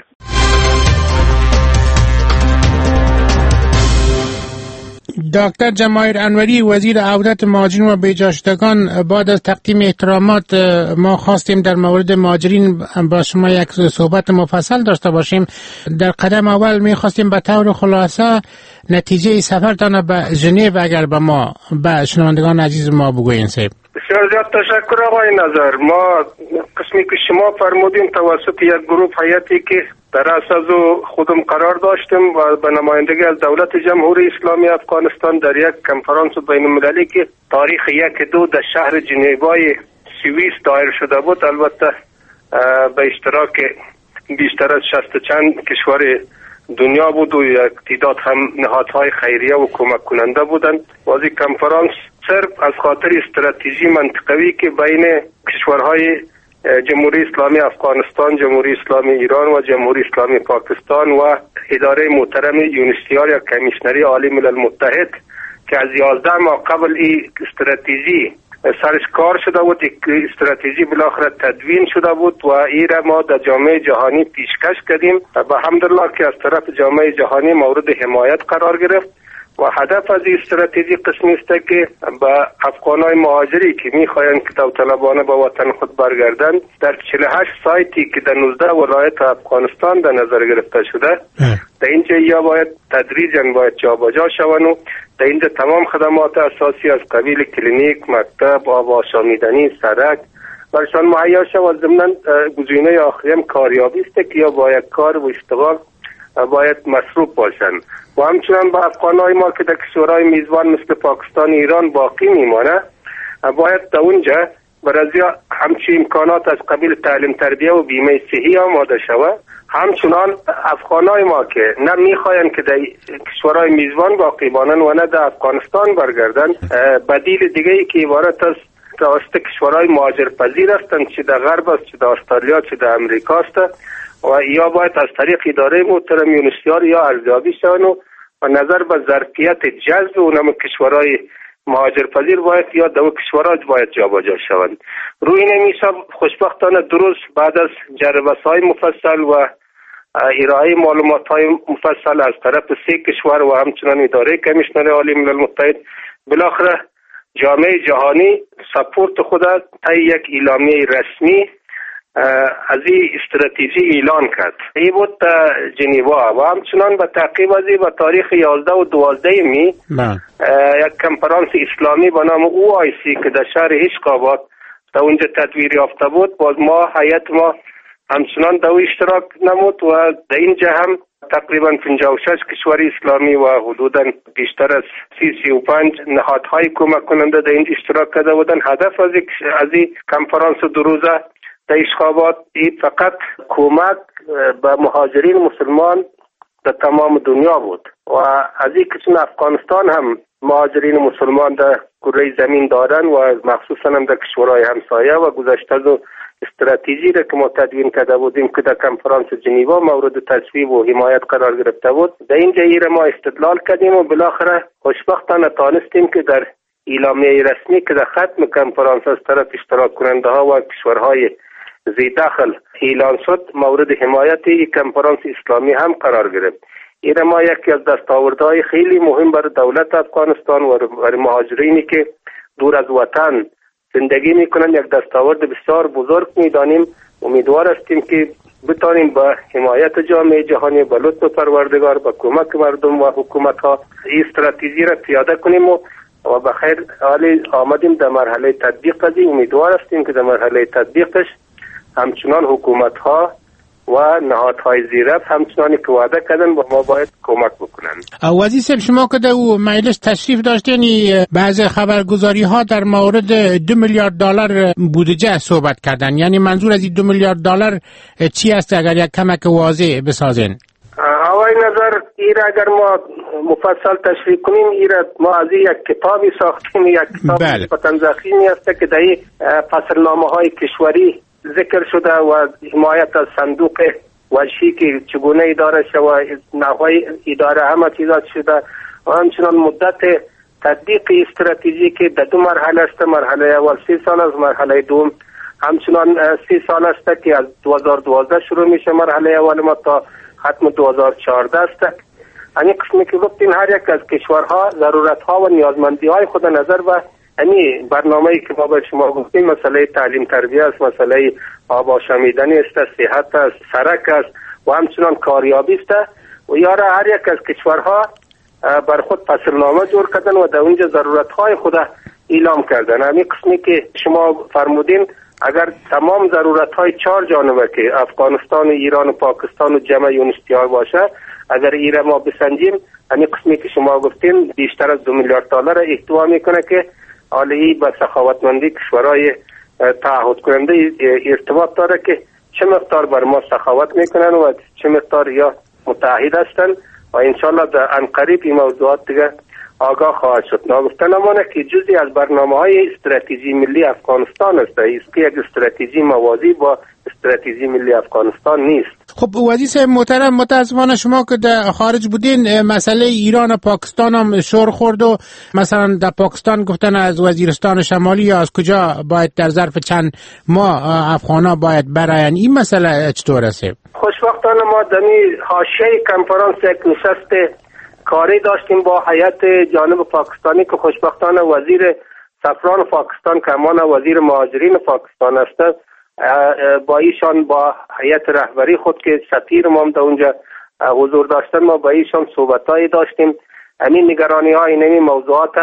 دکتر جماهیر انوری، وزیر عودت مهاجرین و بیجاشتگان، بعد از تقدیم احترامات ما خواستیم در مورد مهاجرین با شما یک صحبت مفصل داشته باشیم. در قدم اول می خواستیم به طور خلاصه نتیجه سفرتان به ژنو اگر به ما به شنوندگان عزیز ما بگویین. سیب بسیار زیاد تشکر آقای نظر. ما قسمی که شما فرمودین توسط یک گروه هیئتی که در اساس خودم قرار داشتم و به نمایندگی از دولت جمهوری اسلامی افغانستان در یک کنفرانس بین المللی که تاریخ یک دو در شهر ژنوای سوئیس دایر شده بود، البته به اشتراک بیشتر از شصت چند کشور دنیا بود و یک تعداد هم نهادهای خیریه و کمک کننده بودند. واسه کنفرانس صرف از خاطر استراتژی منطقوی که بین کشورهای جمهوری اسلامی افغانستان، جمهوری اسلامی ایران و جمهوری اسلامی پاکستان و اداره محترم یونسیار یا کمیشنری عالی ملل متحد که از یازده ماه قبل این استراتژی سرش کار شده بود، استراتژی بالاخره تدوین شده بود و این را ما در جامعه جهانی پیشکش کردیم و به حمدالله که از طرف جامعه جهانی مورد حمایت قرار گرفت و هدف از این استراتژی قسمی است که به افغانای مهاجری که میخواهند که داوطلبانه به وطن خود برگردند در چهل و هشت سایتی که در نوزده ولایت افغانستان در نظر گرفته شده، در اینجا یا باید تدریجاً باید جابجا شوند و در اینجا تمام خدمات اساسی از قبیل کلینیک، مکتب، آب و آشامیدنی، سرک برشان مهیا شود. ضمناً گزینه آخری هم کاریابی است که یا باید کار و اشتغال باید مصروف باشند و همچنان با افغانای ما که در کشورهای میزبان مثل پاکستان، ایران باقی میمانه باید در اونجا برای همچی امکانات از قبیل تعلیم تربیه و بیمه صحی آماده شود. همچنان افغانای ما که نه میخواین که در کشورهای میزبان باقی مانن و نه در افغانستان برگردن، بدیل دیگه ای که عبارت از توسط کشورهای مهاجرپذیر هستند، چه در غرب است، چه در استرالیا، چه در امریکا است و یا باید از طریق اداره محترم یونسیار یا ارزیابی شوند و نظر به ظرفیت جذب اونم کشورهای مهاجرپذیر باید یا دو کشورها باید جابجا شوند. روی این حساب خوشبختانه درست بعد از جربه‌های مفصل و ارائه معلومات‌های مفصل از طرف سه کشور و همچنان اداره کمیشنر عالی ملل متحد، بالاخره جامعه جهانی سپورت خود تا یک اعلامیه رسمی از این استراتژی اعلان کرد. ای بود ژنوا و همچنان به تعقیب از به تاریخ یازده و دوازده می یک کنفرانس اسلامی به نام او آی سی که در شهر عشق‌آباد در اونجا تدویر یافته بود، باز ما هیئت ما همچنان در اشتراک نمود و در اینجا هم تقریبا پنجاه و شش کشور اسلامی و حدودا بیشتر از سی سی و پنج نهادهای کمک کننده در اینجا اشتراک کرده بودند. هدف از این کنفرانس دو روزه در عشق‌آباد این فقط کمک به مهاجرین مسلمان در تمام دنیا بود و از این قسم افغانستان هم مهاجرین مسلمان در کره زمین دارن و مخصوصا هم در کشورهای همسایه و گذشته از استراتژی را که ما تدوین کرده بودیم که در کنفرانس ژنوا مورد تصویب و حمایت قرار گرفته بود، در اینجا ای را ما استدلال کردیم و بالاخره خوشبختانه تانستیم که در اعلامیه رسمی که در ختم کنفرانس از طرف اشتراک کننده ها و کشورهای زی داخل اعلان شد مورد حمایت این کنفرانس اسلامی هم قرار گرفت. این ما یکی از دستاوردهای خیلی مهم برای دولت افغانستان و برای مهاجرینی که دور از وطن زندگی میکنن یک دستاورد بسیار بزرگ میدانیم. امیدوار هستیم که بتانیم با حمایت جامعه جهانی، با لطف پروردگار، با کمک مردم و حکومت ها این استراتژی را پیاده کنیم و و بخیر حالی آمدیم در مرحله تطبیق قضیه. امیدوار هستیم که در مرحله تطبیقش همچنان حکومت ها و نهادهای زیرت همچنانی که وعده کردن با ما باید کمک بکنن. وزیر صاحب، شما که در او مجلس تشریف داشتین، بعض خبرگزاری ها در مورد دو میلیارد دلار بودجه صحبت کردن، یعنی منظور از این دو میلیارد دلار چی است؟ اگر یک کمک واضح بسازین. آقای نظر ایره اگر ما مفصل تشریح کنیم، ایره ما از یک کتابی ساختیم، یک کتاب نسبتاً ضخیمی است که در این فصلنامه های کشوری ذکر شده و حمایت از صندوق وحشی که چگونه اداره شود، نحوه اداره همه چیزات شده و همچنان مدت تطبیق استراتژی که در دو مرحله است. مرحله اول سی سال است، مرحله دوم همچنان سی سال است که از دو هزار و دوازده شروع میشه مرحله اول ما تا ختم دو هزار و چهارده است. این قسمی که گفتیم هر یک از کشورها ضرورت ها و نیازمندی های خود نظر و یعنی برنامه‌ای که ما به شما گفتیم، مسئله تعلیم تربیه است، مسئله آب آشامیدنی است، صحت است، سرک است و همچنان کاریابی است و یارا هر یک از کشورها بر خود فصلنامه جور کردن و در اونجا ضرورت‌های خود اعلام کردن. همین قسمی که شما فرمودین اگر تمام ضرورت های چهار جانبه که افغانستان و ایران و پاکستان و جمع یونستی باشه، اگر ایره ما بسنجیم، همین قسمی که شما گفتین بیشتر از دو میلیارد دلار احتوا میکنه که عالی به سخاوتمندی کشورهای تعهد کننده ارتباط داره که چه مقدار بر ما سخاوت میکنن و چه مقدار یا متحد هستن و انشالله در عنقریب این موضوعات دیگه آگاه خواهد شد. ناگفته نمانه که جزی از برنامه های استراتژی ملی افغانستان است، است که یک استراتژی موازی با استراتژی ملی افغانستان نیست. خب وزیر محترم، متاسفانه شما که در خارج بودین مسئله ایران و پاکستان هم شور خورد و مثلا در پاکستان گفتن از وزیرستان شمالی یا از کجا باید در ظرف چند ماه افغانا باید براین. این مسئله چطور است؟ خوشبختانه ما دمی حاشیه کنفرانس یک نشست کاری داشتیم با هیئت جانب پاکستانی که خوشبختانه وزیر سفران پاکستان که همان وزیر مهاجرین پاکستان است، با ایشان با هیئت رهبری خود که سفیر ما در اونجا حضور داشتن، ما با ایشان صحبتایی داشتیم. همین نگرانی های این موضوعات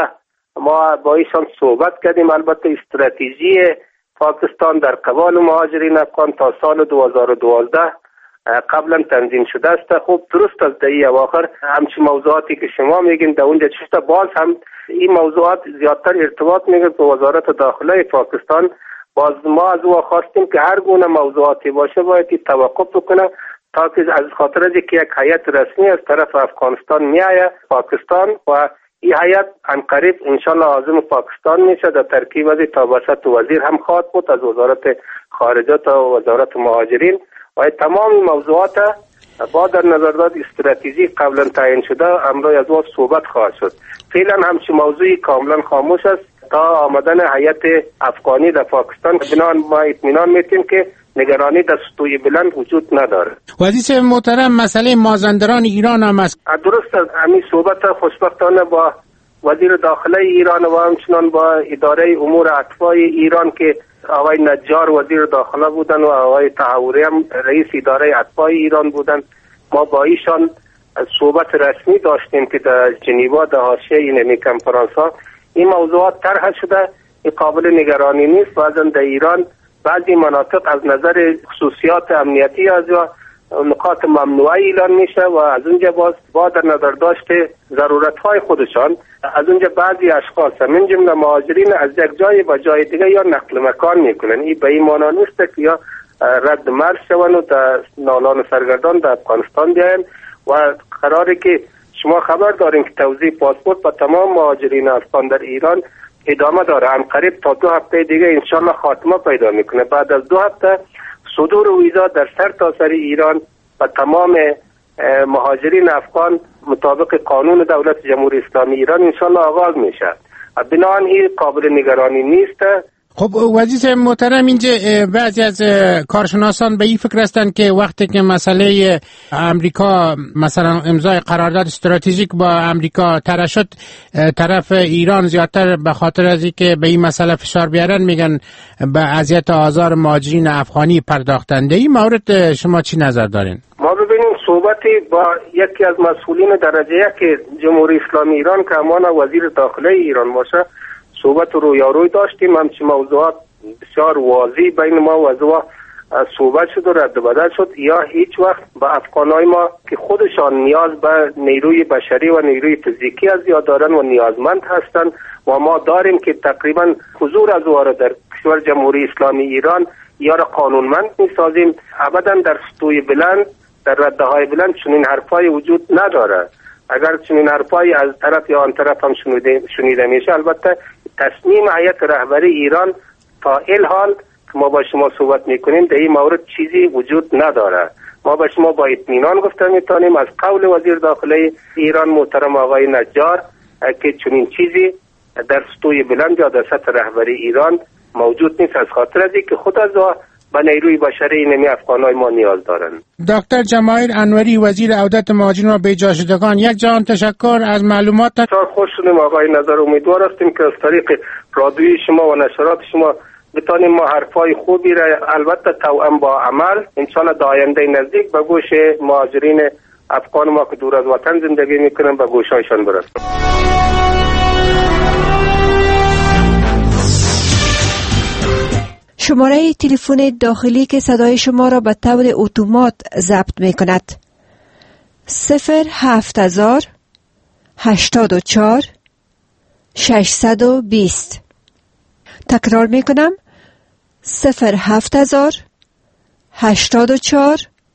ما با ایشان صحبت کردیم. البته استراتژی پاکستان در قبال مهاجرین افغان تا سال دو هزار و دوازده قبلا تنظیم شده است. خوب درست از دهی اواخر همچین موضوعاتی که شما میگین در اونجا چیستا، باز هم این موضوعات زیادتر ارتباط میگه به وزارت داخله پاکستان. باز ما از او خواستیم که هر گونه موضوعاتی باشه باید توقف بکنه تا که از خاطر از که یک هیئت رسمی از طرف افغانستان میآید پاکستان و این هیئت عنقریب انشالله عازم پاکستان میشه. در ترکیب از توسط وزیر هم خواهد بود از وزارت خارجه تا وزارت مهاجرین و تمام موضوعات با در نظر داد استراتژی قبلا تعیین شده امروز از او صحبت خواهد شد. فعلا همچین موضوعی کاملا خاموش است تا آمدن هیئت افغانی در پاکستان. بنابراین ما اطمینان میتیم که نگرانی در سطوح بلند وجود نداره. وزیر محترم، مسئله مازندران ایران هم است. درست است. همین صحبت خوشبختانه با وزیر داخله ایران و همچنان با اداره امور اطفای ایران که آقای نجار وزیر داخله بودن و آقای تحوری هم رئیس اداره اطفای ایران بودن، ما با ایشان صحبت رسمی داشتیم که در ژنو در حاشیه این کنفرانس ها این موضوعات طرح شده. این قابل نگرانی نیست. بعضا در ایران بعضی مناطق از نظر خصوصیات امنیتی از یا نقاط ممنوعه اعلان میشه و از اونجا باز با در نظر داشته ضرورت های خودشان از اونجا بعضی اشخاص همین جمله مهاجرین از یک جای به جای دیگه یا نقل مکان میکنن. این به این معنا نیست که یا رد مرز شون و در نالان سرگردان در افغانستان بیاین و قراره که شما خبر دارین که توزیع پاسپورت به تمام مهاجرین افغان در ایران ادامه داره. عنقریب تا دو هفته دیگه انشالله خاتمه پیدا میکنه. بعد از دو هفته صدور ویزا در سر تا سر ایران و تمام مهاجرین افغان مطابق قانون دولت جمهوری اسلامی ایران انشالله آغاز میشه. بنابراین این قابل نگرانی نیست. خب وزیر محترم، اینجا بعضی از کارشناسان به این فکر هستند که وقتی که مسئله امریکا مثلا امضای قرارداد استراتژیک با امریکا طرح شد، طرف ایران زیادتر به خاطر از اینکه به این مسئله فشار بیارن میگن به اذیت و آزار مهاجرین افغانی پرداختنده. این مورد شما چی نظر دارین؟ ما ببینیم صحبتی با یکی از مسئولین درجه یک جمهوری اسلامی ایران که همان وزیر داخله ایران باشه صحبت رویاروی داشتیم. همچین موضوعات بسیار واضح بین ما و از صحبت شد و رد و بدل شد. یا هیچ وقت به افغانای ما که خودشان نیاز به نیروی بشری و نیروی فیزیکی از زیاد دارن و نیازمند هستند و ما داریم که تقریبا حضور از واره در کشور جمهوری اسلامی ایران یا را قانونمند میسازیم. ابدا در سطوح بلند در رده های بلند چنین حرفای وجود نداره. اگر چنین حرفایی از طرف یا آن طرف هم شنیده, شنیده میشه، البته تصمیم هیئت رهبری ایران تا این حال که ما با شما صحبت میکنیم در این مورد چیزی وجود نداره. ما با شما با اطمینان گفته میتونیم از قول وزیر داخله ایران محترم آقای نجار که چنین چیزی در سطوح بلند یا در سطح رهبری ایران موجود نیست، از خاطر از که خود از به نیروی بشری نمی افغانای ما نیاز دارند. دکتر جماهیر انوری وزیر عودت مهاجرین و بی‌جاشدگان، یک جهان تشکر از معلومات. بسیار خوش شدیم آقای نظر. امیدوار هستیم که از طریق رادیوی شما و نشرات شما بتانیم ما حرفای خوبی را البته توأم با عمل انشالله در آینده نزدیک به گوش مهاجرین افغان ما که دور از وطن زندگی میکنن به گوشایشان برسونیم. شماره تلفن داخلی که صدای شما را به طور اتومات ضبط می کند. صفر هفت هزار هشتاد و چهار ششصد و بیست. تکرار می کنم. صفر هفت هزار هشتاد و چهار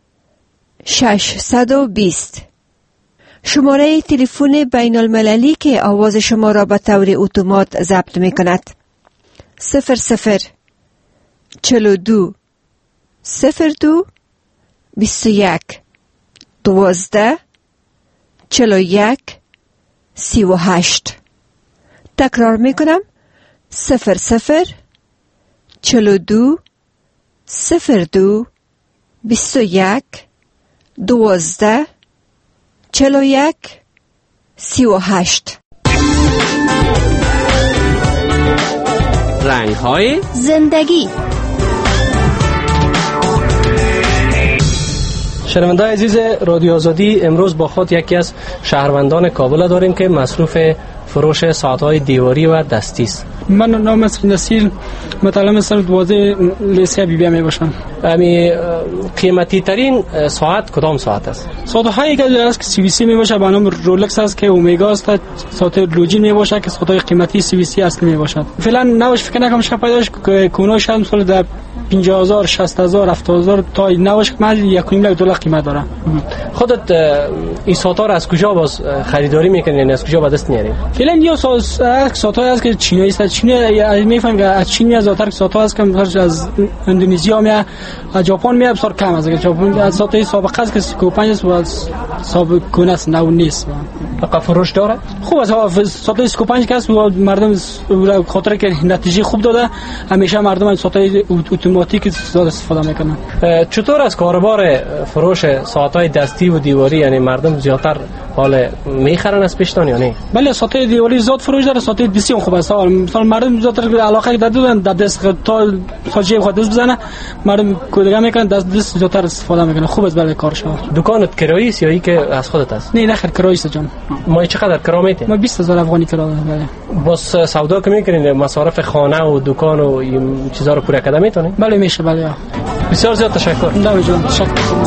ششصد و بیست. شماره تلفن بین المللی که آواز شما را به طور اتومات ضبط می کند. صفر صفر چل و دو صفر دو بیست و یک دوازده چل و یک سی و هشت. تکرار می کنم. صفر صفر چل و دو صفر دو بیست و یک دوازده چل و یک سی و هشت. رنگ های زندگی. شنونده‌های عزیز رادیو آزادی، امروز با خود یکی از شهروندان کابل داریم که مصروف فروش ساعت‌های دیواری و دستی است. من نام نصیر متعلم سال دوازده لیسه بی بی می باشم. امی قیمتی ترین ساعت کدام ساعت است؟ ساعت هایی که از سی وی سی می باشه به نام رولکس است که اومگا است. ساعت لوجین می باشه که ساعت قیمتی سی وی سی اصلی می باشد. فعلا نوش فکر نکنم شب پیداش که کوناش هم سال در پنجاه هزار شصت هزار هفتاد هزار تا نوش من یک و نیم لک دلار قیمت داره. خودت این ساعت ها را از کجا باز خریداری میکنی؟ یعنی از کجا به دست میاری؟ فعلا یه ساعت ساعت هایی است که چینی است. چینی میفهمم که از چین میاد زیادتر ساعت هایی است که از اندونزیا میاد، از ژاپن میاد بسیار کم است. ژاپن ساعت سابقه است که سی و پنج است و سابقه کنه است، نو نیست. فقط فروش داره؟ خوب است. ساعت سی و پنج که است مردم خاطر که نتیجه خوب داده همیشه مردم از ساعت اتوماتیک زیاد استفاده میکنن. چطور از کاروبار فروش ساعت‌های دستی و دیواری، یعنی مردم زیادتر حال میخرن از پیشتان یا نه؟ بله، ساعت دیواری زیاد فروش داره. ساعت دستی هم خوب است. مثلا مردم زیادتر علاقه دادن در دست تا تا جیب خود دست بزنه، مردم کودگاه میکنن، دست دست زیادتر استفاده میکنن. خوب است برای کارش. دکانت کرایی است یا ای که از خودت است؟ نه نه خیر کرایی است جان. ما چقدر کرا میته؟ ما بیست هزار افغانی کرا داریم. باز سودا که میکنین مصارف خانه و دکان و این چیزا رو پورا کردن میتونین؟ بله میشه. بله بسیار زیاد تشکر. نه جان تشکر.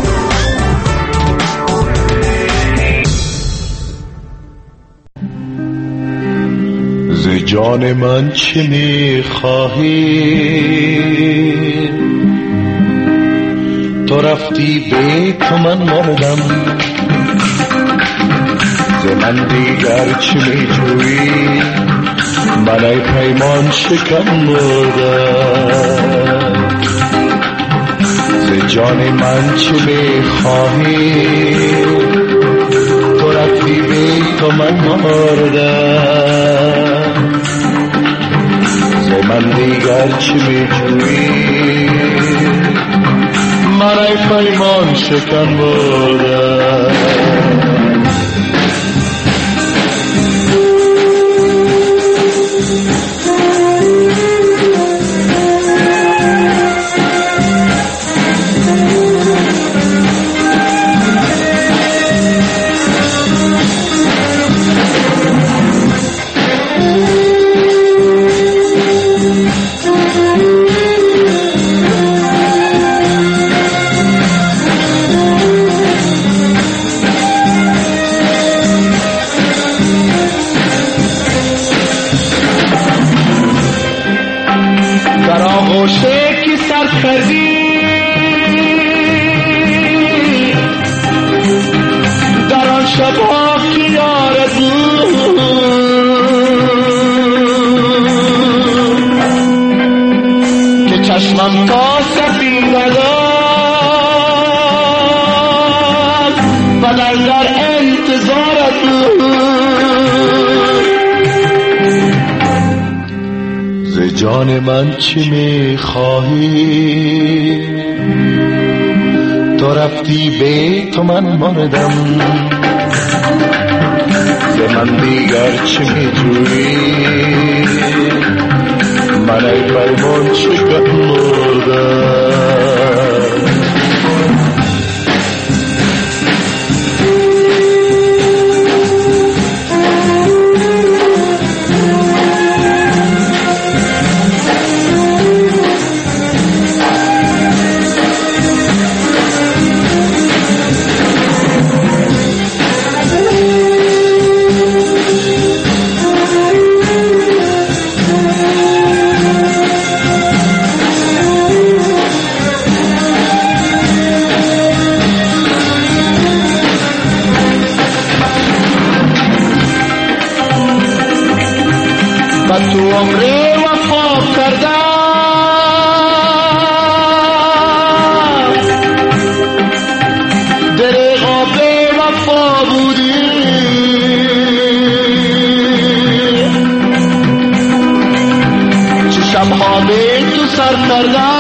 ز جان من چه میخواهی؟ تو رفتی به تو من مردم، ز من دیگر چه میجویی؟ من ای پیمان شکن مردم. ز جان من چه میخواهی؟ تو رفتی به تو من مردم، ز من دیگر چه میجویی؟ من ای پیمان شکن مردم. چشمم تا سفید ندار و در در انتظارت، ز جان من چی میخواهی؟ تو رفتی به تو من مردم، ز من دیگر چی میجویی؟ من ای پیمان شکن مردم. و تو عمر وفا کردم دریغا به وفا بودی چه شبها به تو سر کردم